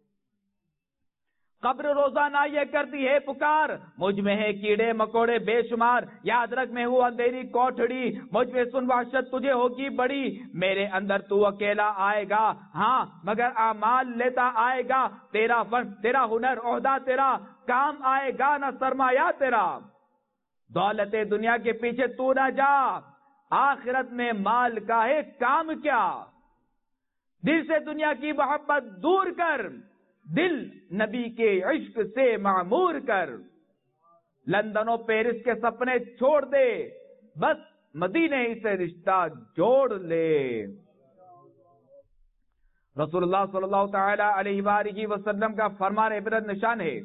قبر روزانہ یہ کرتی ہے پکار، مجھ میں ہے کیڑے مکوڑے بے شمار، یاد رکھ میں ہوں اندھیری کوٹھڑی، مجھ میں سن وحشت تجھے ہوگی بڑی، میرے اندر تو اکیلا آئے گا، ہاں مگر اعمال لیتا آئے گا، تیرا فن تیرا ہنر عہدہ تیرا کام آئے گا نہ سرمایہ تیرا، دولت دنیا کے پیچھے تو نہ جا، آخرت میں مال کا ہے کام کیا، دل سے دنیا کی محبت دور کر، دل نبی کے عشق سے معمور کر، لندن و پیرس کے سپنے چھوڑ دے، بس مدینے ہی سے رشتہ جوڑ لے۔ رسول اللہ صلی اللہ تعالی علیہ وآلہ وسلم کا فرمان عبرت نشان ہے،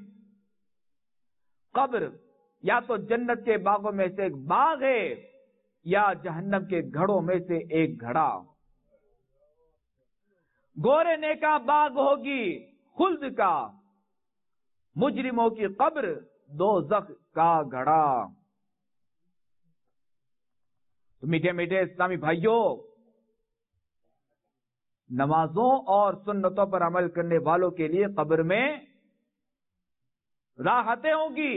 قبر یا تو جنت کے باغوں میں سے ایک باغ ہے یا جہنم کے گھڑوں میں سے ایک گھڑا۔ گورے نیکا باغ ہوگی خلد کا، مجرموں کی قبر دوزخ کا گھڑا۔ تو میٹھے میٹھے اسلامی بھائیوں، نمازوں اور سنتوں پر عمل کرنے والوں کے لیے قبر میں راحتیں ہوں گی،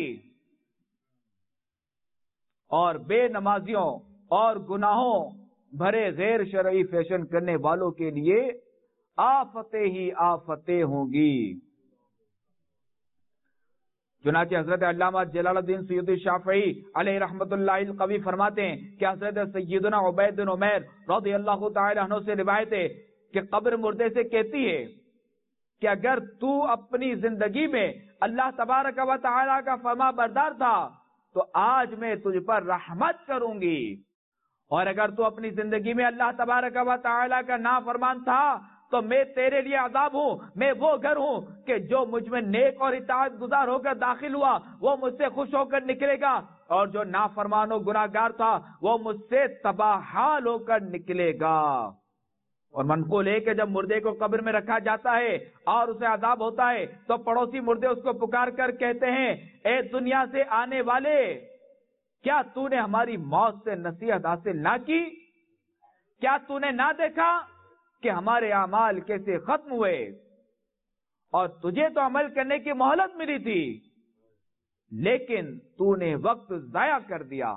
اور بے نمازیوں اور گناہوں بھرے غیر شرعی فیشن کرنے والوں کے لیے آفتیں ہی آفتیں ہوں گی۔ چنانچہ حضرت علامہ جلال الدین سیوطی شافعی علیہ رحمت اللہ القوی فرماتے ہیں کہ حضرت سیدنا عبید بن عمیر رضی اللہ تعالی عنہ سے روایت ہے کہ قبر مردے سے کہتی ہے کہ اگر تو اپنی زندگی میں اللہ تبارک و تعالی کا فرما بردار تھا تو آج میں تجھ پر رحمت کروں گی، اور اگر تو اپنی زندگی میں اللہ تبارک و تعالی کا نافرمان تھا تو میں تیرے لیے عذاب ہوں، میں وہ گھر ہوں کہ جو مجھ میں نیک اور اطاعت گزار ہو کر داخل ہوا وہ مجھ سے خوش ہو کر نکلے گا، اور جو نافرمان و گناہگار تھا وہ مجھ سے تباہ حال ہو کر نکلے گا۔ اور منقول ہے کہ جب مردے کو قبر میں رکھا جاتا ہے اور اسے عذاب ہوتا ہے تو پڑوسی مردے اس کو پکار کر کہتے ہیں، اے دنیا سے آنے والے، کیا تو نے ہماری موت سے نصیحت حاصل نہ کی؟ کیا تو نے نہ دیکھا کہ ہمارے اعمال کیسے ختم ہوئے؟ اور تجھے تو عمل کرنے کی مہلت ملی تھی، لیکن تو نے وقت ضائع کر دیا۔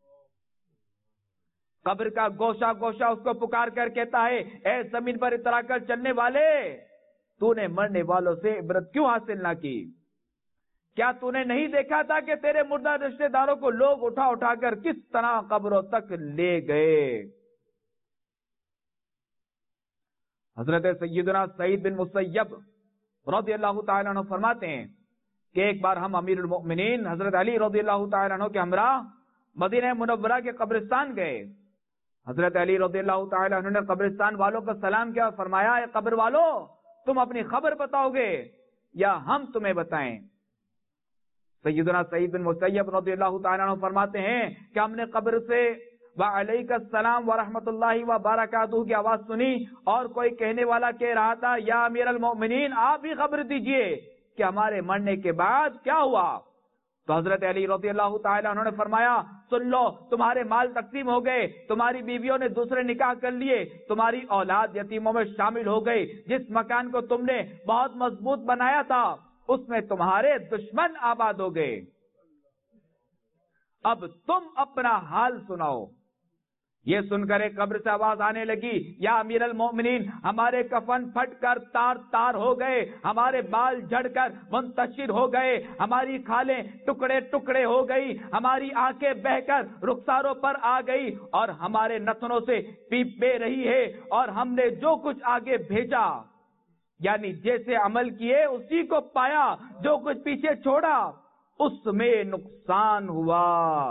قبر کا گوشہ گوشہ اس کو پکار کر کہتا ہے، اے زمین پر اترا کر چلنے والے، تو نے مرنے والوں سے عبرت کیوں حاصل نہ کی؟ کیا تو نے نہیں دیکھا تھا کہ تیرے مردہ رشتہ داروں کو لوگ اٹھا اٹھا کر کس طرح قبروں تک لے گئے؟ حضرت سیدنا سعید بن مسیب رضی اللہ تعالیٰ عنہ فرماتے ہیں کہ ایک بار ہم امیر المؤمنین حضرت علی رضی اللہ تعالیٰ عنہ کے ہمراہ مدینہ منورہ کے قبرستان گئے۔ حضرت علی رضی اللہ تعالیٰ عنہ نے قبرستان والوں کو سلام کیا اور فرمایا، اے قبر والو، تم اپنی خبر بتاؤ گے یا ہم تمہیں بتائیں؟ سیدنا سعید بن مسیب رضی اللہ تعالیٰ عنہ فرماتے ہیں کہ ہم نے قبر سے وعلیک السلام ورحمۃ اللہ وبرکاتہ کی آواز سنی اور کوئی کہنے والا کہہ رہا تھا، یا امیر المؤمنین آپ بھی خبر دیجئے کہ ہمارے مرنے کے بعد کیا ہوا؟ تو حضرت علی رضی اللہ تعالیٰ عنہ نے فرمایا، سن لو، تمہارے مال تقسیم ہو گئے، تمہاری بیویوں نے دوسرے نکاح کر لیے، تمہاری اولاد یتیموں میں شامل ہو گئی، جس مکان کو تم نے بہت مضبوط بنایا تھا اس میں تمہارے دشمن آباد ہو گئے، اب تم اپنا حال سناؤ۔ یہ سن کر ایک قبر سے آواز آنے لگی، یا امیر المؤمنین، ہمارے کفن پھٹ کر تار تار ہو گئے، ہمارے بال جھڑ کر منتشر ہو گئے، ہماری کھالیں ٹکڑے ٹکڑے ہو گئی، ہماری آنکھیں بہ کر رخساروں پر آ گئی اور ہمارے نتنوں سے پیپ بے رہی ہے، اور ہم نے جو کچھ آگے بھیجا، یعنی جیسے عمل کیے اسی کو پایا، جو کچھ پیچھے چھوڑا اس میں نقصان ہوا۔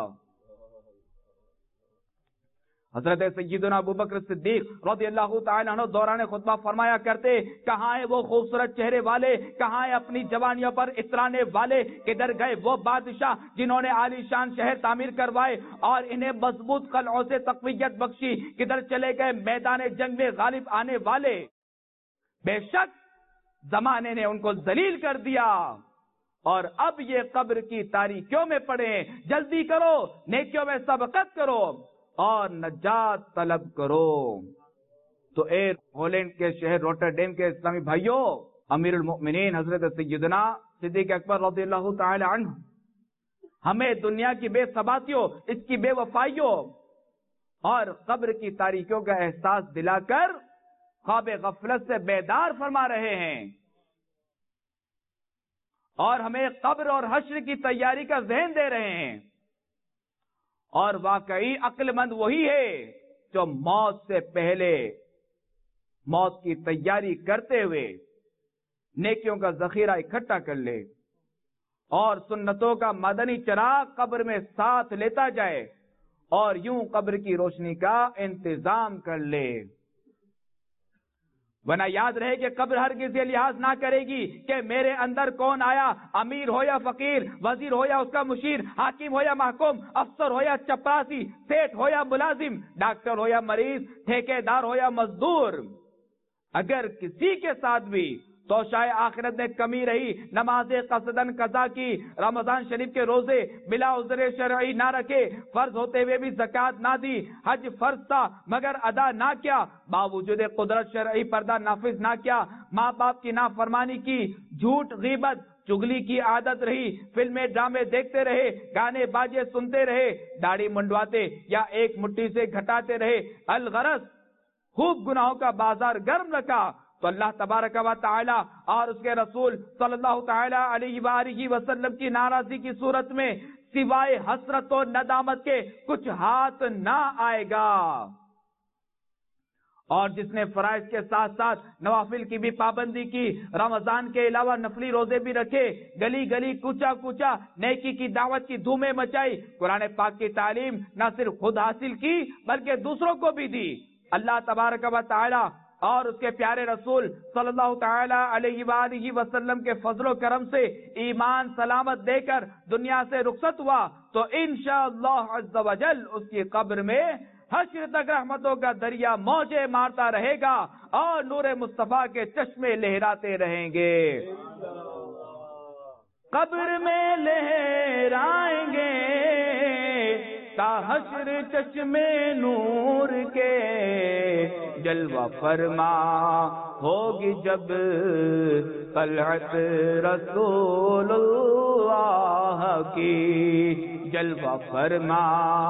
حضرت سیدنا ابوبکر صدیق رضی اللہ تعالیٰ عنہ دوران خطبہ فرمایا کرتے، کہاں ہیں وہ خوبصورت چہرے والے، کہاں ہیں اپنی جوانیوں پر اترانے والے، کدھر گئے وہ بادشاہ جنہوں نے عالی شان شہر تعمیر کروائے اور انہیں مضبوط قلعوں سے تقویت بخشی، کدھر چلے گئے میدان جنگ میں غالب آنے والے؟ بے شک زمانے نے ان کو ذلیل کر دیا، اور اب یہ قبر کی تاریکیوں میں پڑے، جلدی کرو، نیکیوں میں سبقت کرو اور نجات طلب کرو۔ تو اے ہولینڈ کے شہر روٹرڈیم کے اسلامی بھائیوں، امیر المؤمنین حضرت سیدنا صدیق اکبر رضی اللہ تعالی عنہ ہمیں دنیا کی بے ثباتیوں، اس کی بے وفائیوں اور قبر کی تاریکیوں کا احساس دلا کر خواب غفلت سے بیدار فرما رہے ہیں، اور ہمیں قبر اور حشر کی تیاری کا ذہن دے رہے ہیں۔ اور واقعی عقل مند وہی ہے جو موت سے پہلے موت کی تیاری کرتے ہوئے نیکیوں کا ذخیرہ اکٹھا کر لے اور سنتوں کا مدنی چراغ قبر میں ساتھ لیتا جائے اور یوں قبر کی روشنی کا انتظام کر لے، ورنہ یاد رہے کہ قبر ہرگز یہ لحاظ نہ کرے گی کہ میرے اندر کون آیا، امیر ہو یا فقیر، وزیر ہو یا اس کا مشیر، حاکم ہو یا محکوم، افسر ہو یا چپراسی، سیٹ ہو یا ملازم، ڈاکٹر ہو یا مریض، ٹھیکیدار ہو یا مزدور۔ اگر کسی کے ساتھ بھی تو شاید آخرت میں کمی رہی، نماز قصدن قضا کی، رمضان شریف کے روزے بلا عذر شرعی نہ رکھے، فرض ہوتے ہوئے بھی زکوٰۃ نہ دی، حج فرض تھا مگر ادا نہ کیا، باوجود قدرت شرعی پردہ نافذ نہ کیا، ماں باپ کی نافرمانی کی، جھوٹ غیبت چگلی کی عادت رہی، فلمیں ڈرامے دیکھتے رہے، گانے باجے سنتے رہے، داڑھی منڈواتے یا ایک مٹھی سے گھٹاتے رہے، الغرض خوب گناہوں کا بازار گرم رکھا، تو اللہ تبارک و تعالی اور اس کے رسول صلی اللہ تعالی علیہ وآلہ وسلم کی ناراضی کی صورت میں سوائے حسرت و ندامت کے کچھ ہاتھ نہ آئے گا۔ اور جس نے فرائض کے ساتھ ساتھ نوافل کی بھی پابندی کی، رمضان کے علاوہ نفلی روزے بھی رکھے، گلی گلی کوچا کوچا نیکی کی دعوت کی دھومیں مچائی، قرآن پاک کی تعلیم نہ صرف خود حاصل کی بلکہ دوسروں کو بھی دی، اللہ تبارک و تعالی اور اس کے پیارے رسول صلی اللہ تعالی علیہ وآلہ وسلم کے فضل و کرم سے ایمان سلامت دے کر دنیا سے رخصت ہوا، تو انشاءاللہ عز و جل اس کی قبر میں حشر تک رحمتوں کا دریا موجے مارتا رہے گا اور نور مصطفیٰ کے چشمے لہراتے رہیں گے. قبر میں لہرائیں گے تا حشر چشمے نور کے. جلوہ فرما ہوگی جب طلعت رسول اللہ کی. جلوہ فرما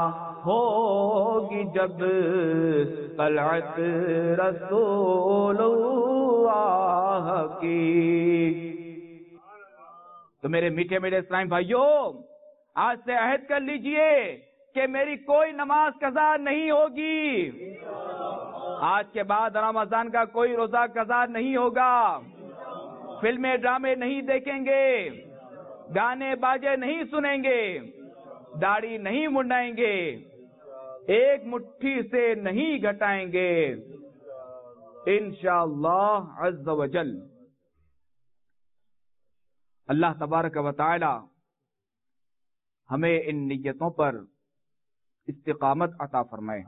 ہوگی جب طلعت رسول اللہ کی. تو میرے میٹھے میٹھے اسلام بھائیوں، آج سے عہد کر لیجئے کہ میری کوئی نماز قضا نہیں ہوگی. آج کے بعد رمضان کا کوئی روزہ قضا نہیں ہوگا. فلمیں ڈرامے نہیں دیکھیں گے، گانے باجے نہیں سنیں گے، داڑھی نہیں منڈائیں گے، ایک مٹھی سے نہیں گھٹائیں گے انشاءاللہ عز و جل. اللہ تبارک و تعالی ہمیں ان نیتوں پر استقامت عطا فرمائے.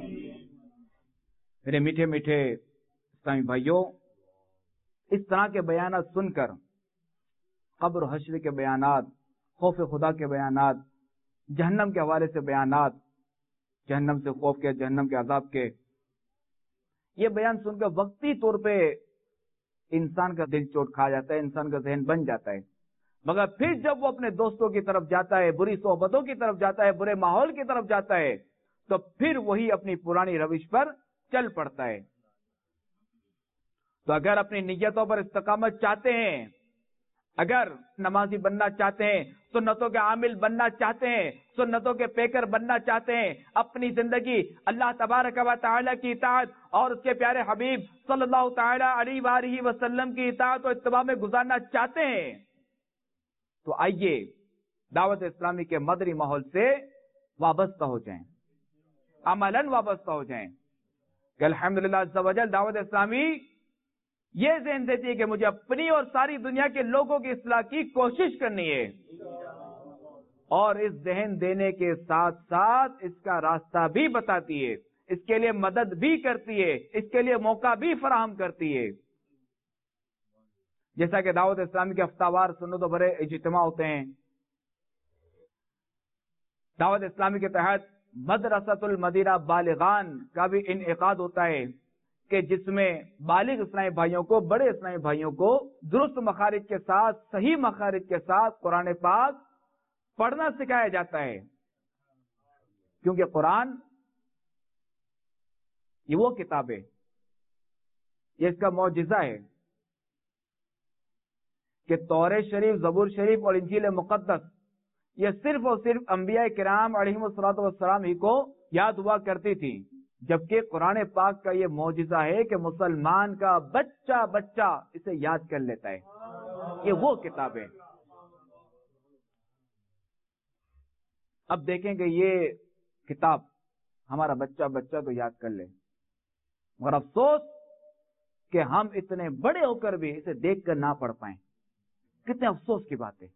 میرے میٹھے میٹھے اسلامی بھائیوں، اس طرح کے بیانات سن کر، قبر و حشر کے بیانات، خوف خدا کے بیانات، جہنم کے حوالے سے بیانات، جہنم سے خوف کے، جہنم کے عذاب کے، یہ بیان سن کر وقتی طور پہ انسان کا دل چوٹ کھا جاتا ہے، انسان کا ذہن بن جاتا ہے. مگر پھر جب وہ اپنے دوستوں کی طرف جاتا ہے، بری صحبتوں کی طرف جاتا ہے، برے ماحول کی طرف جاتا ہے، تو پھر وہی اپنی پرانی روش پر چل پڑتا ہے. تو اگر اپنی نیتوں پر استقامت چاہتے ہیں، اگر نمازی بننا چاہتے ہیں، سنتوں کے عامل بننا چاہتے ہیں، سنتوں کے پیکر بننا چاہتے ہیں، اپنی زندگی اللہ تبارک و تعالی کی اطاعت اور اس کے پیارے حبیب صلی اللہ تعالی علیہ وآلہ وسلم کی اطاعت و اتباع میں گزارنا چاہتے ہیں، تو آئیے دعوت اسلامی کے مدری ماحول سے وابستہ ہو جائیں، عملاً وابستہ ہو جائیں کہ الحمدللہ عز و جل دعوت اسلامی یہ ذہن دیتی ہے کہ مجھے اپنی اور ساری دنیا کے لوگوں کی اصلاح کی کوشش کرنی ہے، اور اس ذہن دینے کے ساتھ ساتھ اس کا راستہ بھی بتاتی ہے، اس کے لیے مدد بھی کرتی ہے، اس کے لیے موقع بھی فراہم کرتی ہے. جیسا کہ دعوت اسلامی کے ہفتہ وار سنت و بڑے اجتماع ہوتے ہیں، دعوت اسلامی کے تحت مدرسۃ المدینہ بالغان کا بھی انعقاد ہوتا ہے کہ جس میں بالغ اسلامی بھائیوں کو، بڑے اسلامی بھائیوں کو درست مخارج کے ساتھ، صحیح مخارج کے ساتھ قرآن پاک پڑھنا سکھایا جاتا ہے. کیونکہ قرآن یہ وہ کتاب ہے، یہ اس کا معجزہ ہے کہ تورات شریف، زبور شریف اور انجیل مقدس یہ صرف اور صرف انبیاء کرام علیہم الصلوۃ والسلام ہی کو یاد ہوا کرتی تھی، جبکہ قرآن پاک کا یہ معجزہ ہے کہ مسلمان کا بچہ بچہ اسے یاد کر لیتا ہے. یہ وہ کتاب ہے. اب دیکھیں کہ یہ کتاب ہمارا بچہ بچہ تو یاد کر لے، مگر افسوس کہ ہم اتنے بڑے ہو کر بھی اسے دیکھ کر نہ پڑھ پائیں. کتنے افسوس کی بات ہے.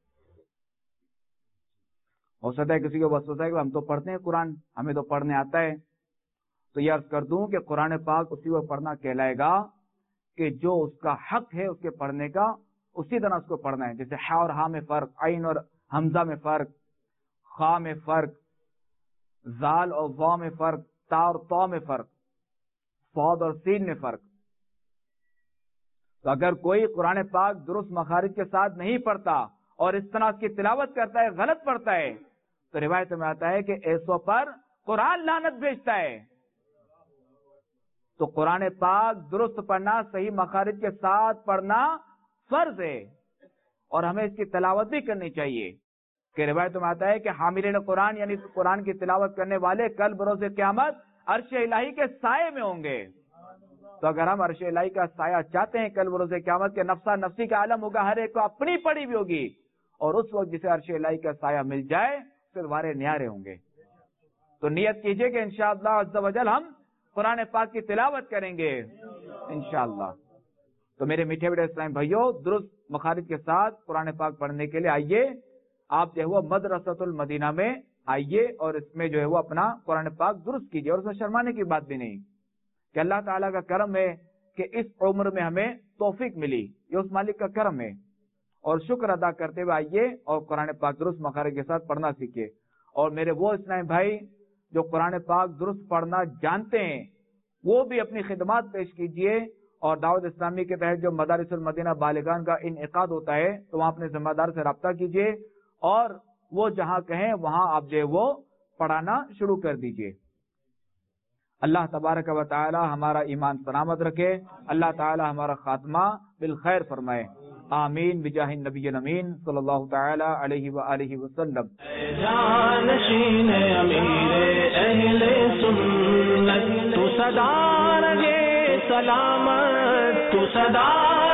ہو سکتا ہے کسی کو بس ہوتا ہے کہ ہم تو پڑھتے ہیں قرآن، ہمیں تو پڑھنے آتا ہے. تو یہ عرض کر دوں کہ قرآن پاک اسی کو پڑھنا کہلائے گا کہ جو اس کا حق ہے اس کے پڑھنے کا، اسی طرح اس کو پڑھنا ہے. جیسے ہا اور ہا میں فرق، عین اور حمزہ میں فرق، خا میں فرق، زال اور وا میں فرق، تا اور تو میں فرق، صاد اور سین میں فرق. تو اگر کوئی قرآن پاک درست مخارج کے ساتھ نہیں پڑھتا اور اس طرح اس کی تلاوت کرتا ہے، غلط پڑھتا ہے، تو روایت میں آتا ہے کہ ایسوں پر قرآن لعنت بھیجتا ہے. تو قرآن پاک درست پڑھنا، صحیح مخارج کے ساتھ پڑھنا فرض ہے، اور ہمیں اس کی تلاوت بھی کرنی چاہیے. کہ روایت میں آتا ہے کہ حاملین قرآن یعنی قرآن کی تلاوت کرنے والے کل بروز قیامت عرش الہی کے سائے میں ہوں گے. تو اگر ہم عرش الہی کا سایہ چاہتے ہیں کل بروز قیامت کے، نفسا نفسی کا عالم ہوگا، ہر ایک کو اپنی پڑی بھی ہوگی، اور اس وقت جسے عرش الہی کا سایہ مل جائے پھر وارے نیارے ہوں گے. تو نیت کیجئے کہ انشاءاللہ عز و جل ہم قرآن پاک کی تلاوت کریں گے انشاءاللہ. تو میرے میٹھے میٹھے اسلام بھائیوں، درست مخارج کے ساتھ قرآن پاک پڑھنے کے لیے آئیے آپ جو ہے وہ مدرسۃ المدینہ میں آئیے اور اس میں جو ہے وہ اپنا قرآن پاک درست کیجیے. اور اس میں شرمانے کی بات بھی نہیں کہ اللہ تعالیٰ کا کرم ہے کہ اس عمر میں ہمیں توفیق ملی, یہ اس مالک کا کرم ہے. اور شکر ادا کرتے ہوئے آئیے اور قرآن پاک درست مخارج کے ساتھ پڑھنا سیکھیے. اور میرے وہ اسلامی بھائی جو قرآن پاک درست پڑھنا جانتے ہیں وہ بھی اپنی خدمات پیش کیجیے. اور دعوت اسلامی کے تحت جو مدارس المدینہ بالغان کا انعقاد ہوتا ہے تو وہاں اپنے ذمہ دار سے رابطہ کیجیے اور وہ جہاں کہیں وہاں آپ جو ہے وہ پڑھانا شروع کر دیجیے. اللہ تبارک و تعالی ہمارا ایمان سلامت رکھے, اللہ تعالی ہمارا خاتمہ بالخیر فرمائے. آمین بجاہ النبی امین صلی اللہ تعالی علیہ وآلہ وسلم. جانشین امیر اہل سنت تو صدا رہے سلامت, تو صدا